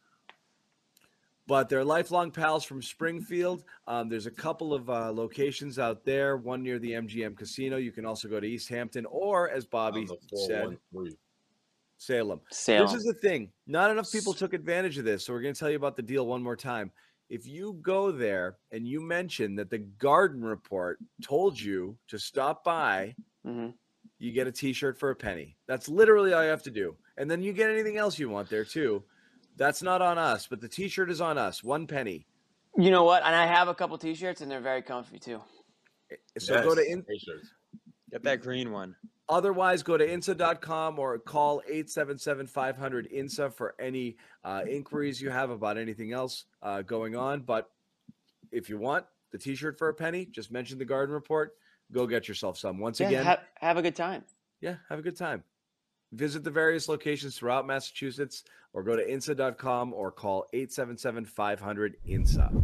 B: But they're lifelong pals from Springfield. There's a couple of locations out there, one near the MGM Casino. You can also go to East Hampton or, as Bobby said, Salem. This is the thing. Not enough people took advantage of this, so we're going to tell you about the deal one more time. If you go there and you mention that the Garden Report told you to stop by, you get a T-shirt for a penny. That's literally all you have to do. And then you get anything else you want there, too. That's not on us, but the T-shirt is on us. 1 penny.
E: You know what? And I have a couple T-shirts, and they're very comfy too.
B: So go to
D: get that green one.
B: Otherwise, go to INSA.com or call 877-500-INSA for any inquiries you have about anything else going on. But if you want the T-shirt for a penny, just mention the Garden Report. Go get yourself some. Once again,
E: have a good time.
B: Yeah, have a good time. Visit the various locations throughout Massachusetts or go to INSA.com or call 877-500-INSA.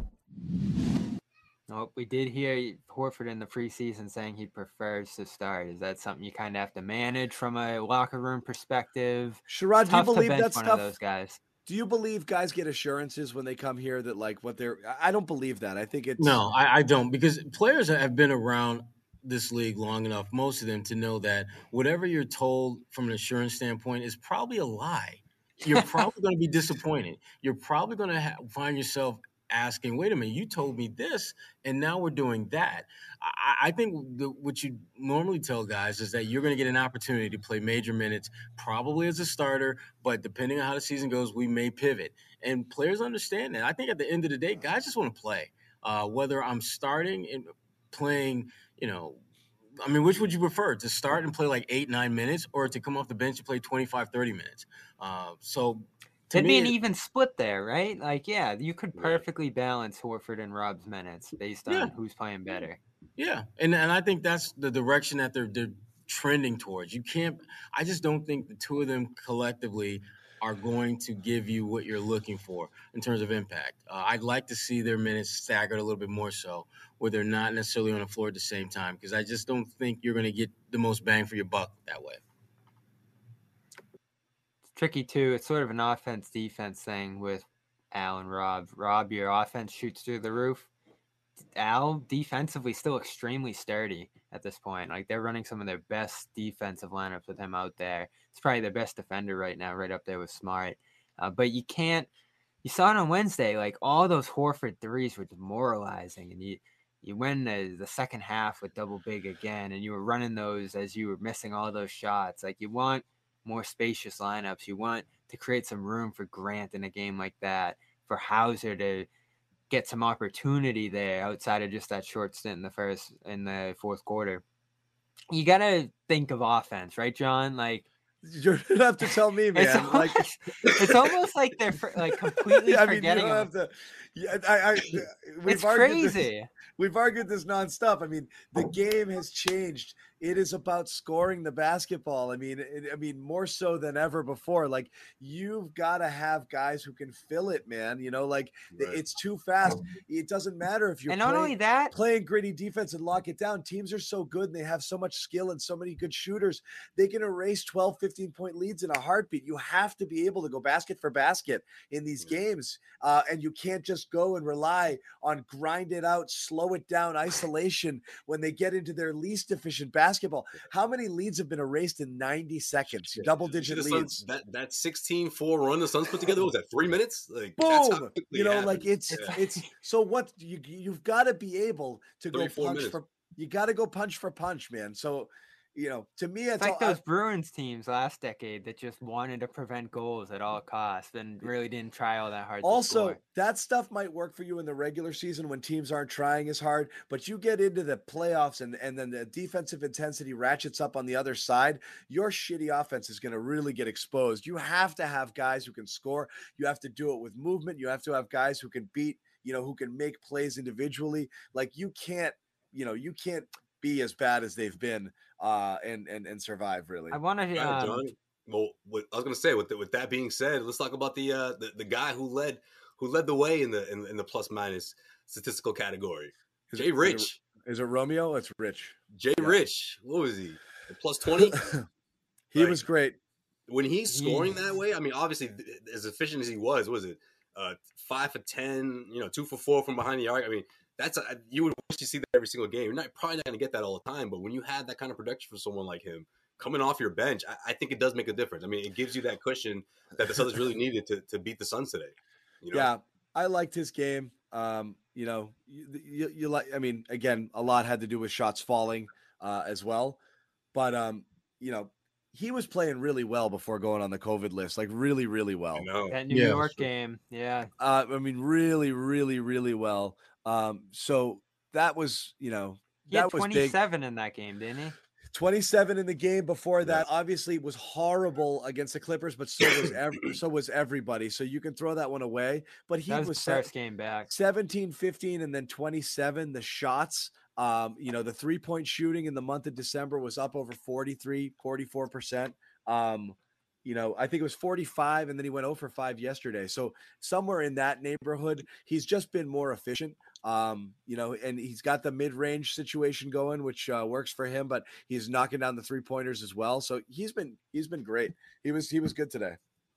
D: Oh, we did hear Horford in the preseason saying he prefers to start. Is that something you kind of have to manage from a locker room perspective?
B: Sherrod, do you believe that stuff?
D: Of those guys.
B: Do you believe guys get assurances when they come here that like what they're – I don't believe that. I think it's –
C: No, I don't, because players have been around – this league long enough, most of them, to know that whatever you're told from an assurance standpoint is probably a lie. You're probably going to be disappointed. You're probably going to find yourself asking, wait a minute, you told me this, and now we're doing that. I think what you normally tell guys is that you're going to get an opportunity to play major minutes, probably as a starter, but depending on how the season goes, we may pivot. And players understand that. I think at the end of the day, guys just want to play. Whether I'm starting and playing, which would you prefer, to start and play like 8-9 minutes or to come off the bench and play 25-30 minutes?
D: It'd be an even split there, right? Like, yeah, you could perfectly balance Horford and Rob's minutes based on who's playing better.
C: Yeah, and I think that's the direction that they're trending towards. I just don't think the two of them collectively are going to give you what you're looking for in terms of impact. I'd like to see their minutes staggered a little bit more so, where they're not necessarily on the floor at the same time, because I just don't think you're going to get the most bang for your buck that way.
D: It's tricky, too. It's sort of an offense-defense thing with Al and Rob. Rob, your offense shoots through the roof. Al, defensively, still extremely sturdy at this point. Like, they're running some of their best defensive lineups with him out there. He's probably their best defender right now, right up there with Smart. But you saw it on Wednesday, like, all those Horford threes were demoralizing, and you win the second half with double big again, and you were running those as you were missing all those shots. Like, you want more spacious lineups. You want to create some room for Grant in a game like that, for Hauser to get some opportunity there outside of just that short stint in the fourth quarter. You got to think of offense, right, John? Like,
B: you're gonna have to tell me, man.
D: It's almost like they're like completely forgetting.
B: You don't have to. Yeah,
D: it's crazy.
B: We've argued this nonstop. I mean, the game has changed. It is about scoring the basketball. I mean, more so than ever before. Like, you've got to have guys who can fill it, man. Right. It's too fast. It doesn't matter if you're playing gritty defense and lock it down. Teams are so good and they have so much skill and so many good shooters. They can erase 12, 15-point leads in a heartbeat. You have to be able to go basket for basket in these games. And you can't just go and rely on grind it out, slow it down, isolation when they get into their least efficient basketball. How many leads have been erased in 90 seconds? Double-digit leads.
A: That 16-4 run the Suns put together, what was that, 3 minutes? Like,
B: boom! It's so what you've got to be able to go punch for. You got to go punch for punch, man. So. To me,
D: it's like those Bruins teams last decade that just wanted to prevent goals at all costs and really didn't try all that hard.
B: Also, that stuff might work for you in the regular season when teams aren't trying as hard, but you get into the playoffs and then the defensive intensity ratchets up on the other side. Your shitty offense is going to really get exposed. You have to have guys who can score. You have to do it with movement. You have to have guys who can beat, who can make plays individually. Like, you can't be as bad as they've been and survive, really.
D: I want to
A: John. Well, I was going to say, with that being said, let's talk about the guy who led the way in the plus minus statistical category. Jay Rich.
B: Is it Romeo? It's Rich.
A: Jay Rich. What was he? Plus 20?
B: He was great.
A: When he's scoring that way, I mean, obviously, as efficient as he was it 5 for 10, 2 for 4 from behind the arc? I mean, you would wish to see that every single game. You're probably not going to get that all the time, but when you have that kind of production for someone like him coming off your bench, I think it does make a difference. I mean, it gives you that cushion that the Suns really needed to beat the Suns today.
B: Yeah, I liked his game. You like. I mean, again, a lot had to do with shots falling as well, but he was playing really well before going on the COVID list, like really, really well.
D: That New York game, yeah.
B: I mean, really, really, really well. So that was,
D: he had 27 in that game, didn't he?
B: 27 in the game before that. Obviously was horrible against the Clippers, but so was everybody. So you can throw that one away. But he was
D: first game back.
B: 17, 15, and then 27. The shots, the 3-point shooting in the month of December was up over 44%. I think it was 45, and then he went 0 for 5 yesterday. So somewhere in that neighborhood, he's just been more efficient. And he's got the mid-range situation going, which works for him, but he's knocking down the 3-pointers as well. So he's been great. He was good today.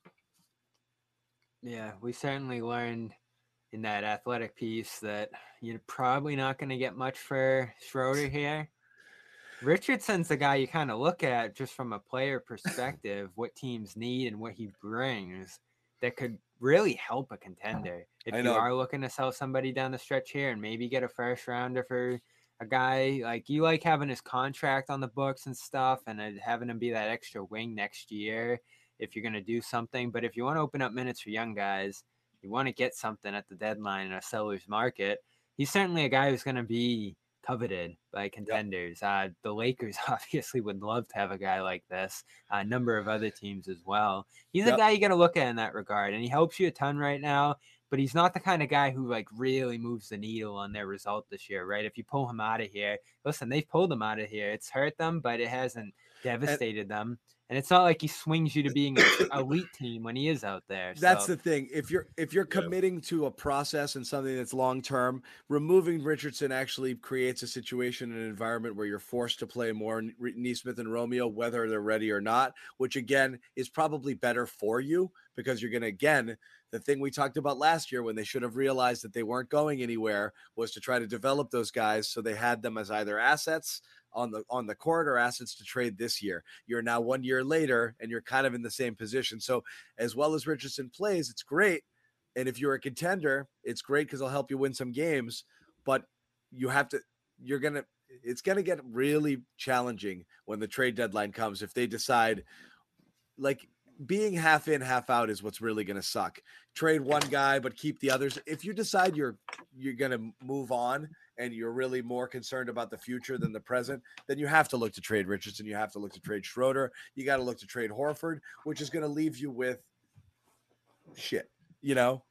D: Yeah, we certainly learned in that athletic piece that you're probably not going to get much for Schroeder here. Richardson's the guy you kind of look at just from a player perspective, what teams need and what he brings that could really help a contender. If you are looking to sell somebody down the stretch here and maybe get a first rounder for a guy, like you like having his contract on the books and stuff and having him be that extra wing next year if you're going to do something. But if you want to open up minutes for young guys, you want to get something at the deadline in a seller's market, he's certainly a guy who's going to be coveted by contenders. The Lakers obviously would love to have a guy like this. A number of other teams as well. He's a guy you got to look at in that regard, and he helps you a ton right now. But he's not the kind of guy who like really moves the needle on their result this year, right? If you pull him out of here, listen, they've pulled him out of here. It's hurt them, but it hasn't devastated them. And it's not like he swings you to being an elite team when he is out there.
B: That's the thing. If you're committing to a process and something that's long term, removing Richardson actually creates a situation, an environment where you're forced to play more Nesmith and Romeo, whether they're ready or not, which again is probably better for you because you're going to, the thing we talked about last year when they should have realized that they weren't going anywhere was to try to develop those guys so they had them as either assets on the court or assets to trade this year. You're now 1 year later and you're kind of in the same position. So as well as Richardson plays, it's great. And if you're a contender, it's great because it'll help you win some games, but it's going to get really challenging when the trade deadline comes. If they decide like being half in, half out is what's really going to suck. Trade one guy, but keep the others. If you decide you're going to move on and you're really more concerned about the future than the present, then you have to look to trade Richardson. You have to look to trade Schroeder. You got to look to trade Horford, which is going to leave you with shit, you know?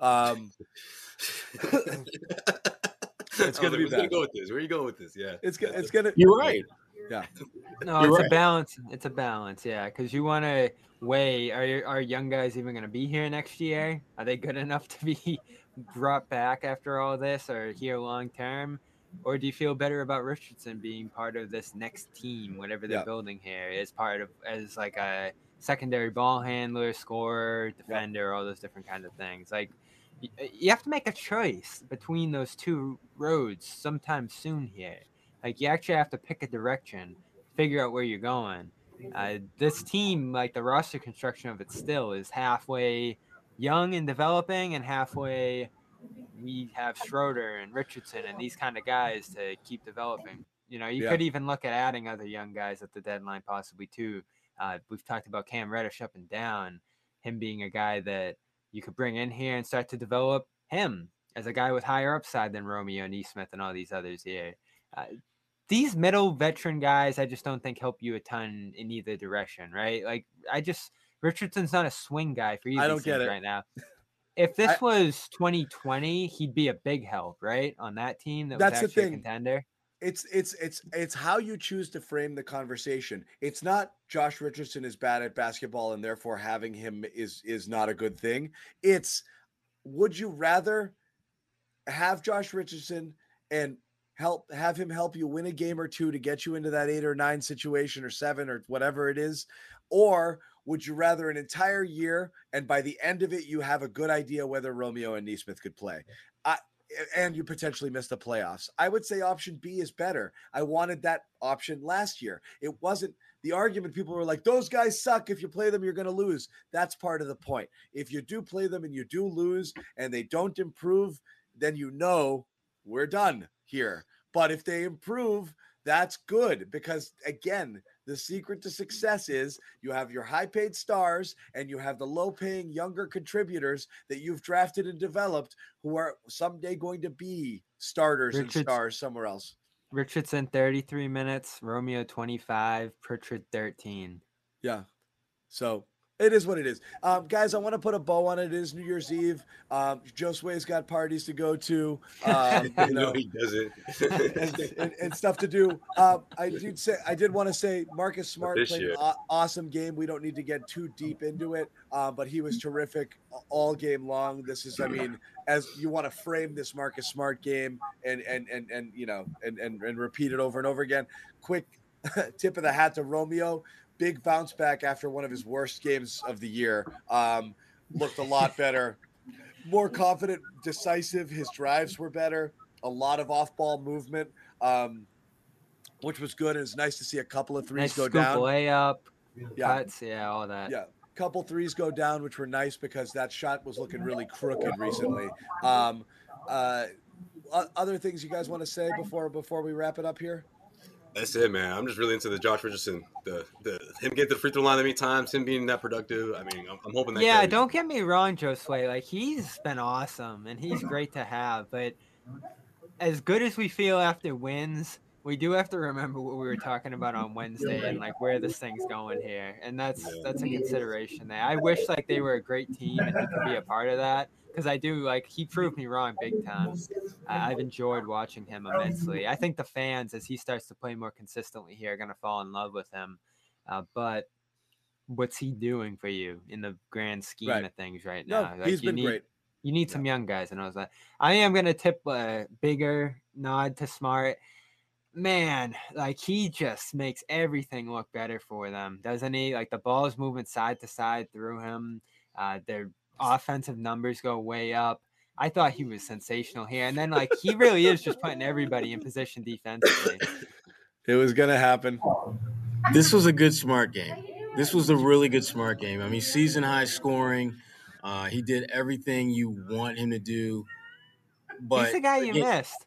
B: It's going to be bad.
A: Where are you going with this? Where are you going with this? Yeah.
B: It's going to.
C: You're right.
B: Yeah.
D: No, it's a balance. It's a balance. Yeah. Because you want to weigh, are young guys even going to be here next year? Are they good enough to be brought back after all this or here long term? Or do you feel better about Richardson being part of this next team, whatever they're building here, as like a secondary ball handler, scorer, defender, all those different kinds of things? Like, you have to make a choice between those two roads sometime soon here. Like, you actually have to pick a direction, figure out where you're going. This team, like the roster construction of it still is halfway young and developing and halfway we have Schroeder and Richardson and these kind of guys to keep developing. You know, you could even look at adding other young guys at the deadline possibly too. We've talked about Cam Reddish up and down, him being a guy that you could bring in here and start to develop him as a guy with higher upside than Romeo Nesmith and all these others here. These middle veteran guys, I just don't think help you a ton in either direction, right? Like, Richardson's not a swing guy for either. I don't get it right now. If this was 2020, he'd be a big help, right? On that team that was actually a contender.
B: It's how you choose to frame the conversation. It's not Josh Richardson is bad at basketball and therefore having him is not a good thing. It's, would you rather have Josh Richardson and have him help you win a game or two to get you into that 8 or 9 situation or 7 or whatever it is? Or would you rather an entire year and by the end of it, you have a good idea whether Romeo and Nesmith could play? And you potentially miss the playoffs. I would say option B is better. I wanted that option last year. It wasn't the argument. People were like, those guys suck. If you play them, you're going to lose. That's part of the point. If you do play them and you do lose and they don't improve, then you know we're done here. But if they improve, that's good because, again, the secret to success is you have your high-paid stars and you have the low-paying younger contributors that you've drafted and developed who are someday going to be starters and stars somewhere else.
D: Richardson, 33 minutes. Romeo, 25. Pritchard, 13.
B: Yeah. So it is what it is. Guys, I want to put a bow on it. It is New Year's Eve. Josue's got parties to go to.
A: No, he doesn't.
B: and stuff to do. I did want to say Marcus Smart played an awesome game. We don't need to get too deep into it, but he was terrific all game long. This is, I mean, as you want to frame this Marcus Smart game and repeat it over and over again. Quick tip of the hat to Romeo. Big bounce back after one of his worst games of the year. Looked a lot better, more confident, decisive. His drives were better. A lot of off-ball movement, which was good. It was nice to see a couple of threes go down.
D: Layup, cuts, all that.
B: Yeah, couple threes go down, which were nice because that shot was looking really crooked recently. Other things you guys want to say before we wrap it up here?
A: That's it, man. I'm just really into the Josh Richardson, the him getting to the free throw line that many times, him being that productive. I mean, I'm hoping that.
D: Yeah, don't get me wrong, Josue. Like, he's been awesome and he's great to have. But as good as we feel after wins, we do have to remember what we were talking about on Wednesday and like where this thing's going here. And that's a consideration there. I wish like they were a great team and he could be a part of that. Because I do, like, he proved me wrong big time. I've enjoyed watching him immensely. I think the fans, as he starts to play more consistently here, are going to fall in love with him. But what's he doing for you in the grand scheme of things right now?
B: No, he's been great.
D: You need some young guys. And I was like, I am going to tip a bigger nod to Smart. Man, like, he just makes everything look better for them, doesn't he? Like, the ball is moving side to side through him. They're offensive numbers go way up. I thought he was sensational here. And then, like, he really is just putting everybody in position defensively.
B: It was going to happen.
C: This was a good Smart game. This was a really good Smart game. I mean, season-high scoring. He did everything you want him to do. But
D: he's the guy you missed.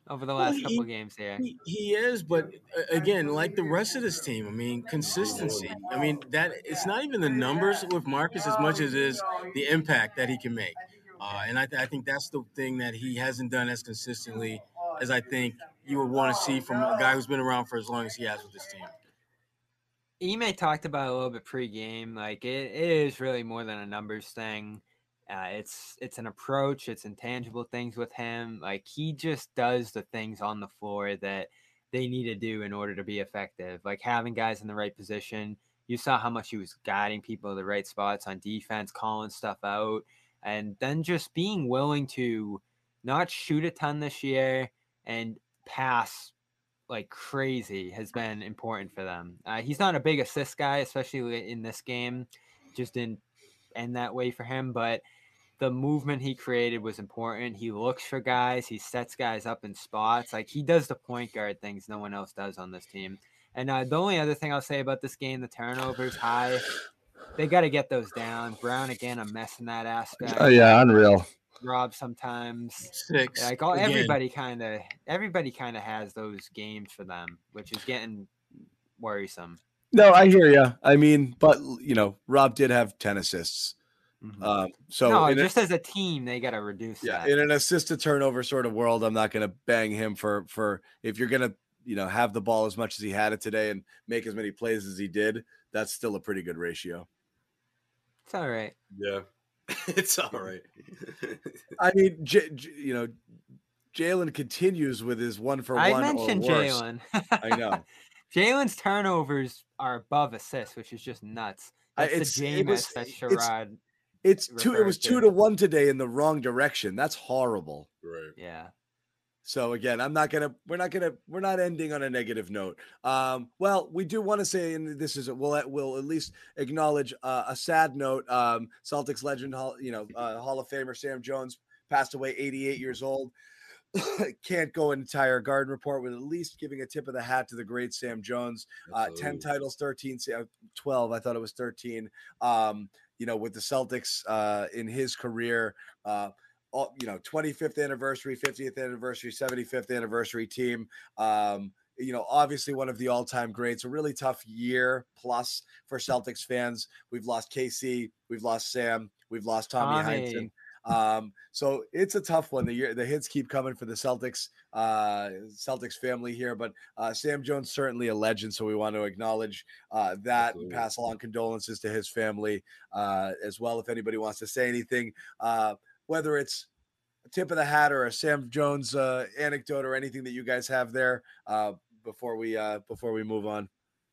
D: over the last couple of games here.
C: He is, but again, like the rest of this team, I mean, consistency. I mean, that it's not even the numbers with Marcus as much as it is the impact that he can make. And I think that's the thing that he hasn't done as consistently as I think you would want to see from a guy who's been around for as long as he has with this team.
D: Ime talked about it a little bit pregame. Like it is really more than a numbers thing. It's an approach. It's intangible things with him. Like he just does the things on the floor that they need to do in order to be effective. Like having guys in the right position. You saw how much he was guiding people to the right spots on defense, calling stuff out, and then just being willing to not shoot a ton this year and pass like crazy has been important for them. He's not a big assist guy, especially in this game. Just didn't end that way for him, but the movement he created was important. He looks for guys. He sets guys up in spots. Like he does the point guard things no one else does on this team. And the only other thing I'll say about this game, the turnovers high. They got to get those down. Brown again, a mess in that aspect.
B: Oh yeah, unreal.
D: Rob sometimes
C: 6.
D: like everybody kind of has those games for them, which is getting worrisome.
B: No, I hear you. I mean, but Rob did have 10 assists.
D: Mm-hmm.
B: So
D: just as a team, they got to reduce that.
B: In an assist to turnover sort of world, I'm not going to bang him for if you're going to have the ball as much as he had it today and make as many plays as he did. That's still a pretty good ratio.
D: It's all right.
A: Yeah. It's all right.
B: I mean, Jalen continues with his 1-for-1.
D: I mentioned Jalen.
B: I know.
D: Jalen's turnovers are above assists, which is just nuts. That's the Jameis that Sherrod.
B: It was 2-1 today in the wrong direction. That's horrible.
A: Right.
D: Yeah.
B: So again, we're not ending on a negative note. Well, we do want to say, and this is we'll at least acknowledge a sad note. Celtics legend, Hall of Famer Sam Jones passed away, 88 years old. Can't go an entire Garden Report with at least giving a tip of the hat to the great Sam Jones. 10 titles, 12. I thought it was 13. With the Celtics in his career. 25th anniversary, 50th anniversary, 75th anniversary team. Obviously one of the all-time greats. A really tough year plus for Celtics fans. We've lost KC, we've lost Sam, we've lost Tommy Heinsohn. So it's a tough one. The hits keep coming for the Celtics family here, but Sam Jones certainly a legend. So we want to acknowledge that and pass along condolences to his family as well. If anybody wants to say anything, whether it's a tip of the hat or a Sam Jones anecdote or anything that you guys have there before we move on.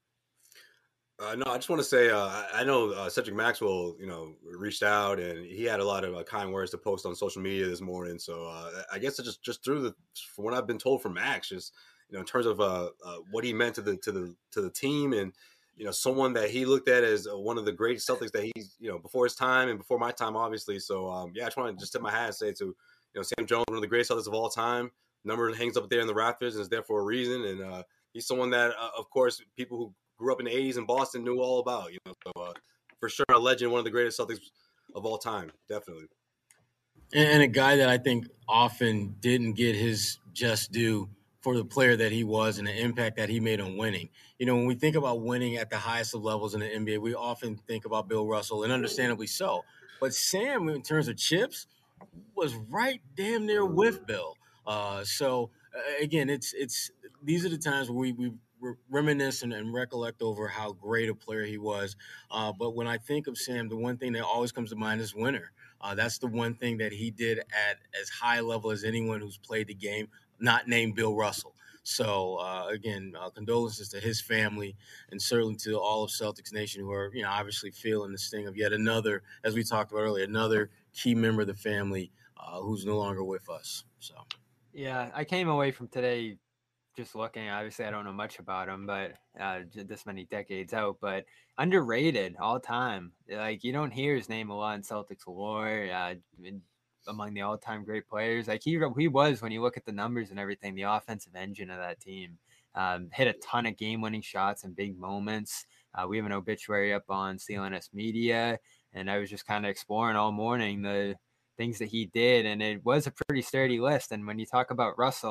A: No, I just want to say I know Cedric Maxwell, reached out and he had a lot of kind words to post on social media this morning. So I guess it's just from what I've been told from Max, just in terms of what he meant to the team and someone that he looked at as one of the great Celtics that he's before his time and before my time, obviously. So I just want to just tip my hat and say to Sam Jones, one of the greatest Celtics of all time. Number hangs up there in the rafters and is there for a reason. And he's someone that, of course, people who grew up in the 80s in Boston knew all about, So for sure, a legend, one of the greatest Celtics of all time, definitely.
C: And a guy that I think often didn't get his just due for the player that he was and the impact that he made on winning. When we think about winning at the highest of levels in the NBA, we often think about Bill Russell, and understandably so. But Sam, in terms of chips, was right damn near with Bill. So again, it's these are the times where we reminisce and recollect over how great a player he was. But when I think of Sam, the one thing that always comes to mind is winner. That's the one thing that he did at as high level as anyone who's played the game, not named Bill Russell. So, again, condolences to his family and certainly to all of Celtics Nation who are, obviously feeling the sting of yet another, as we talked about earlier, another key member of the family who's no longer with us. So,
D: yeah, I came away from today just looking. Obviously, I don't know much about him, but this many decades out, but underrated all time. Like, you don't hear his name a lot in Celtics lore. Among the all-time great players, like he was, when you look at the numbers and everything, the offensive engine of that team. Hit a ton of game-winning shots in big moments. We have an obituary up on CLNS Media, and I was just kind of exploring all morning the things that he did, and it was a pretty sturdy list. And when you talk about Russell,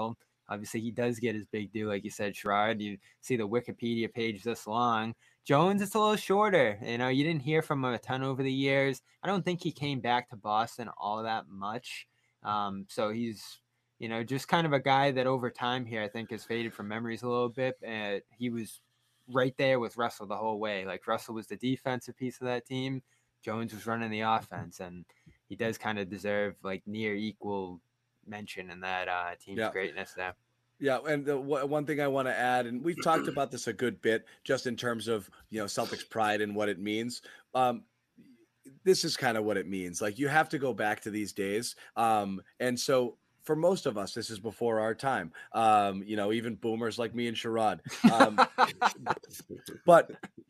D: Obviously, he does get his big due, like you said, Sherrod. You see the Wikipedia page this long. Jones, it's a little shorter. You know, you didn't hear from him a ton over the years. I don't think he came back to Boston all that much. So he's, you know, just kind of a guy that over time here, I think, has faded from memories a little bit. And he was right there with Russell the whole way. Like, Russell was the defensive piece of that team. Jones was running the offense, and he does kind of deserve like near equal mention in that team's greatness there.
B: Yeah, and the one thing I want to add, and we've talked about this a good bit, just in terms of, you know, Celtics pride and what it means. This is kind of what it means. Like, you have to go back to these days, and so for most of us, this is before our time. You know, even boomers like me and Sherrod. But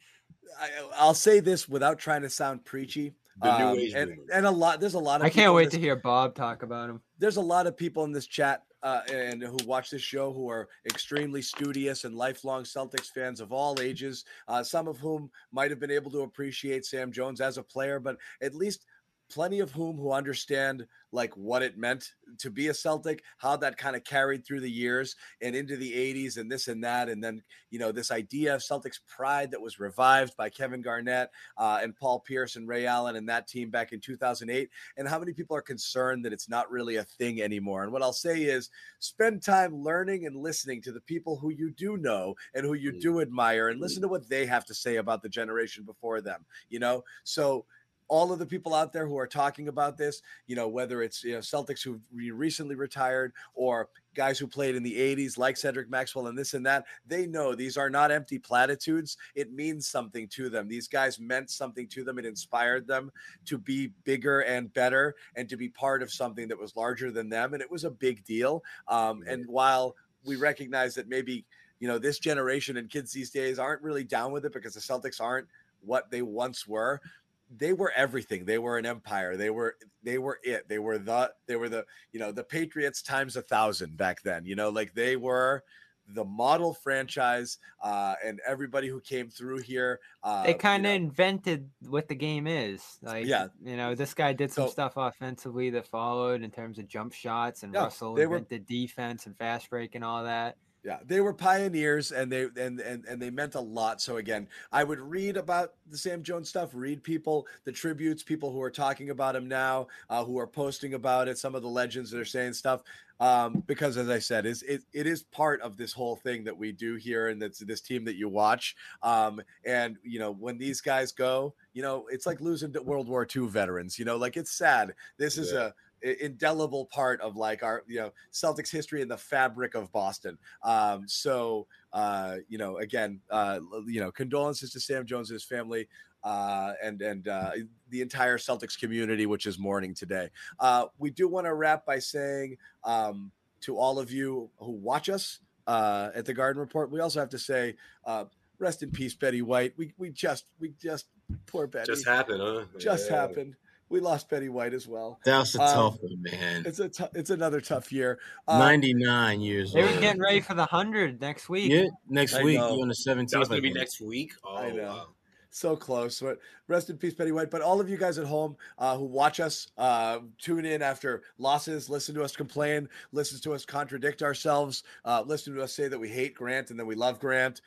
B: I'll say this without trying to sound preachy.
A: The new age
B: and there's a lot of
D: I can't wait to hear Bob talk about him.
B: There's a lot of people in this chat and who watch this show who are extremely studious and lifelong Celtics fans of all ages, some of whom might have been able to appreciate Sam Jones as a player, but at least plenty of who understand like what it meant to be a Celtic, how that kind of carried through the years and into the 80s and this and that. And then, you know, this idea of Celtics pride that was revived by Kevin Garnett and Paul Pierce and Ray Allen and that team back in 2008. And how many people are concerned that it's not really a thing anymore. And what I'll say is spend time learning and listening to the people who you do know and who you do admire and listen to what they have to say about the generation before them, you know? So all of the people out there who are talking about this, you know, whether it's, you know, Celtics who recently retired or guys who played in the 80s like Cedric Maxwell and this and that, they know these are not empty platitudes. It means something to them. These guys meant something to them. It inspired them to be bigger and better and to be part of something that was larger than them. And it was a big deal. And while we recognize that maybe, you know, this generation and kids these days aren't really down with it because the Celtics aren't what they once were, they were everything. They were an empire. They were it. They were the, you know, the Patriots times 1,000 back then, you know, like they were the model franchise and everybody who came through here.
D: They kind of invented what the game is. Like,
B: yeah,
D: you know, this guy did some stuff offensively that followed in terms of jump shots, and Russell invented defense and fast break and all that.
B: Yeah, they were pioneers and they meant a lot. So again, I would read about the Sam Jones stuff, read the tributes, people who are talking about him now, who are posting about it, some of the legends that are saying stuff. Because as I said, it is part of this whole thing that we do here, and that's this team that you watch. And you know, when these guys go, you know, it's like losing to World War II veterans, you know, like it's sad. This is a indelible part of like our, you know, Celtics history and the fabric of Boston. So you know, again, you know, condolences to Sam Jones and his family, and the entire Celtics community, which is mourning today. We do want to wrap by saying to all of you who watch us at the Garden Report, we also have to say rest in peace, Betty White. We just poor Betty.
A: Just happened, huh?
B: Just happened. We lost Betty White as well.
C: That's a tough one, man.
B: It's another tough year.
C: 99 years
D: They
C: old.
D: were getting ready for the 100 next week.
C: Yeah, next week. You're on the 17th.
A: That was going to be next week? Oh,
B: I know.
A: Wow.
B: So close. But rest in peace, Betty White. But all of you guys at home who watch us, tune in after losses, listen to us complain, listen to us contradict ourselves, listen to us say that we hate Grant and then we love Grant.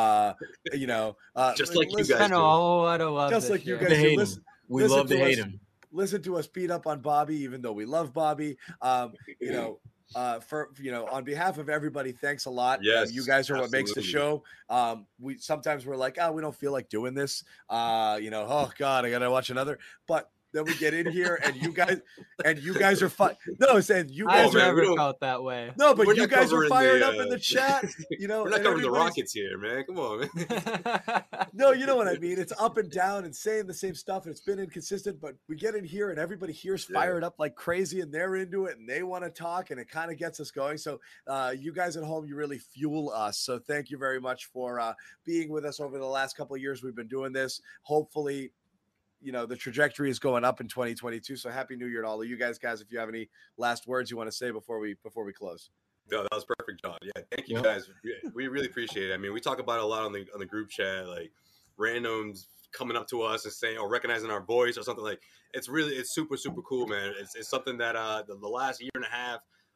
B: You know,
A: just like you guys
D: do. A whole lot of love
B: just like you guys
C: do.
B: Listen,
C: we love to hate him.
B: Listen to us beat up on Bobby, even though we love Bobby. You know, for, you know, on behalf of everybody, thanks a lot.
A: Yes,
B: you guys are
A: absolutely.
B: what makes the show. We sometimes we're like, we don't feel like doing this. You know, oh God, I gotta watch another. But then we get in here and you guys are fun. No, saying you guys
D: I've never felt that way.
B: No, but you guys are fired up in the chat. You know,
A: we're not covering the Rockets here, man. Come on, man.
B: No, you know what I mean. It's up and down and saying the same stuff, and it's been inconsistent. But we get in here and everybody here's fired up like crazy, and they're into it and they want to talk, and it kind of gets us going. So, you guys at home, you really fuel us. So, thank you very much for being with us over the last couple of years. We've been doing this. Hopefully, you know, the trajectory is going up in 2022. So happy New Year to all of you guys. If you have any last words you want to say before we close.
A: No, that was perfect, John. Yeah, thank you guys. We really appreciate it. I mean, we talk about it a lot on the group chat, like randoms coming up to us and saying or recognizing our voice or something. Like it's super, super cool, man. It's something that the last year and a half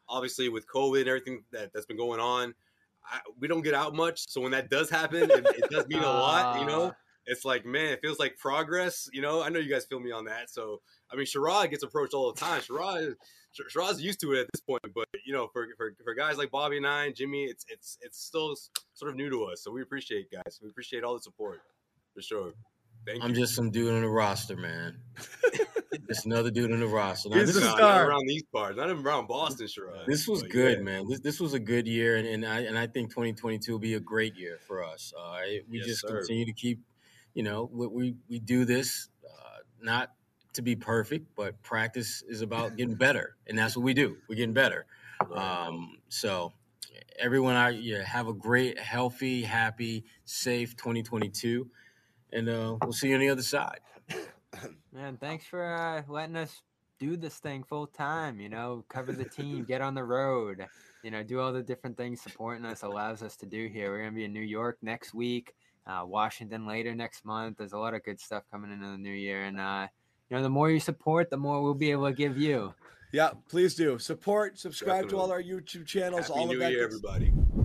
A: obviously with COVID and everything that's been going on, we don't get out much. So when that does happen, it does mean a lot, you know. It's like, man, it feels like progress, you know. I know you guys feel me on that. So I mean, Sherrod gets approached all the time. Sherrod's used to it at this point, but you know, for guys like Bobby and I and Jimmy, it's still sort of new to us. So we appreciate guys. We appreciate all the support for sure.
C: I'm just some dude on the roster, man. Just another dude on the roster.
B: Now,
A: He's not around these parts. Not even around Boston, Sherrod.
C: This was good, man. This was a good year, and I think 2022 will be a great year for us. We just continue to keep, you know, we do this not to be perfect, but practice is about getting better, and that's what we do. We're getting better. Right. So everyone out, have a great, healthy, happy, safe 2022. And we'll see you on the other side.
D: Man, thanks for letting us do this thing full time, you know, cover the team, get on the road, you know, do all the different things supporting us allows us to do here. We're going to be in New York next week, Washington later next month. There's a lot of good stuff coming into the new year. And, you know, the more you support, the more we'll be able to give you.
B: Yeah, please do. Support, subscribe to all our YouTube channels.
A: Happy
B: all
A: New
B: of that.
A: Year, everybody.